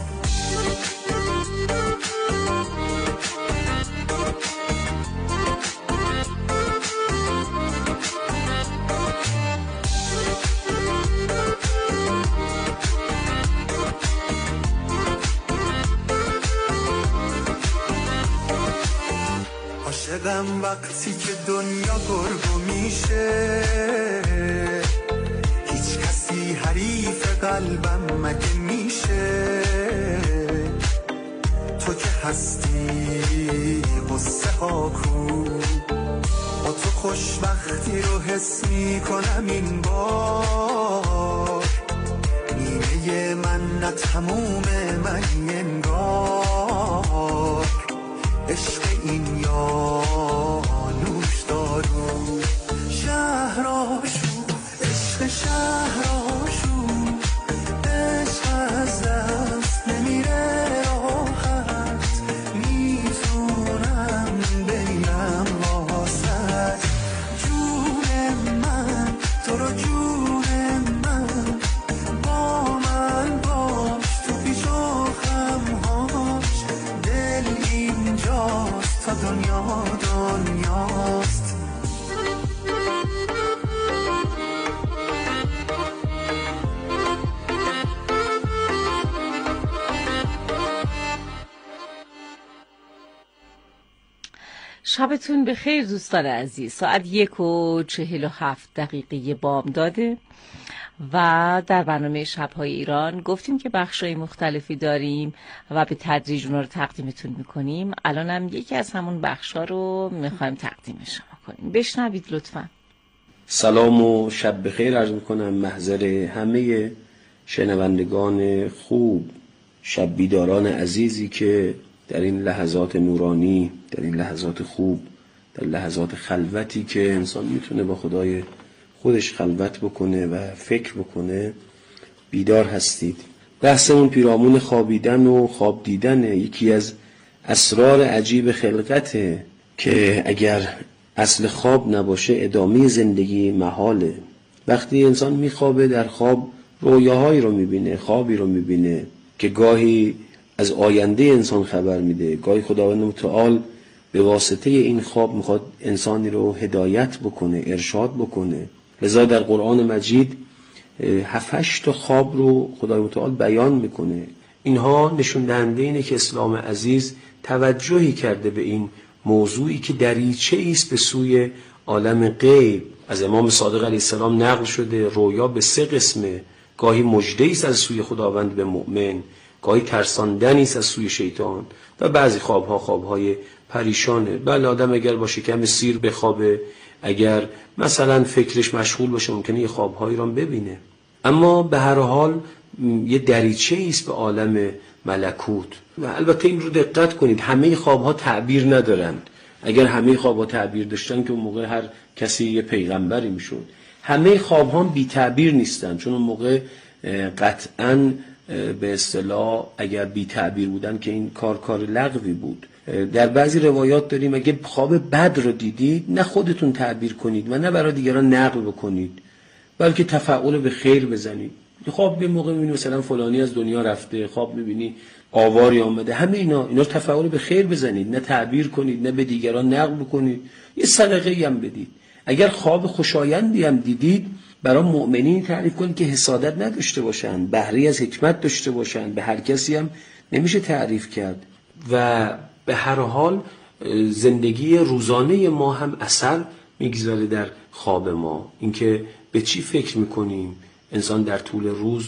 عاشقم وقتی که دنیا گرگو میشه، هیچ کسی حریف قلبم مگه میشه، تو که هستی قصه ها کو، با تو خوشبختی رو حس میکنم این بار، نیمه من نه تمومه من انگار، عشق این یا نوش دارو، شهراشو عشق شهراشو، عشق از دست نمیره راحت، میتونم بگم واسط، جون من تو رو جون من، با من باش تو پیش و خمهاش، دل اینجاست تا دنیا دنیاست. شبتون بخیر دوستان عزیز. ساعت یک و چهل و هفت دقیقه بامداده و در برنامه شب‌های ایران گفتیم که بخش‌های مختلفی داریم و به تدریج اونا رو تقدیمتون میکنیم. الان هم یکی از همون بخش‌ها رو میخوایم تقدیم شما کنیم. بشنوید لطفاً. سلام و شب بخیر عرض میکنم محضر همه شنوندگان خوب، شب بیداران عزیزی که در این لحظات نورانی، در این لحظات خوب، در لحظات خلوتی که انسان میتونه با خدای خودش خلوت بکنه و فکر بکنه بیدار هستید. بحثمون پیرامون خوابیدن و خواب دیدن، یکی از اسرار عجیب خلقته که اگر اصل خواب نباشه ادامه زندگی محاله. وقتی انسان میخوابه در خواب رویاهایی رو میبینه، خوابی رو میبینه که گاهی از آینده انسان خبر میده، گاهی خداوند متعال به واسطه این خواب میخواد انسانی رو هدایت بکنه، ارشاد بکنه. لذا در قرآن مجید هفت هشت تا خواب رو خدای متعال بیان میکنه. اینها نشون دهنده اینه که اسلام عزیز توجهی کرده به این موضوعی که دریچه‌ای است به سوی عالم غیب. از امام صادق علیه السلام نقل شده رویا به سه قسمه، گاهی مژده‌ای است از سوی خداوند به مؤمن، گاهی ترساندنی است از سوی شیطان و بعضی خوابها خوابهای پریشانه. بله آدم اگر با شکم سیر بخوابه، اگر مثلا فکرش مشغول باشه، ممکنه یه خوابهایی رو ببینه. اما به هر حال یه دریچه‌ای است به عالم ملکوت. و البته این رو دقت کنید، همه خوابها تعبیر ندارند. اگر همه خوابها تعبیر داشتن که اون موقع هر کسی یه پیغمبری میشد. همه خوابها بی تعبیر نیستن، چون اون موقع قطعاً به اصطلاح اگر بی تعبیر بودن که این کار کار لغوی بود. در بعضی روایات داریم اگه خواب بد رو دیدید نه خودتون تعبیر کنید و نه برای دیگران نقل بکنید، بلکه تفاعل به خیر بزنید. خواب به موقع میبینی مثلا فلانی از دنیا رفته، خواب میبینی آواری آمده، همه اینا اینا تفاعل به خیر بزنید، نه تعبیر کنید، نه به دیگران نقل بکنید، یه صدقه هم بدید. اگر خواب خوشایندی هم دیدید برای مؤمنین تعریف کنید که حسادت نداشته باشن، بهره از حکمت داشته باشن. به هر کسی هم نمیشه تعریف کرد. و به هر حال زندگی روزانه ما هم اثر میگذاره در خواب ما. اینکه به چی فکر میکنیم، انسان در طول روز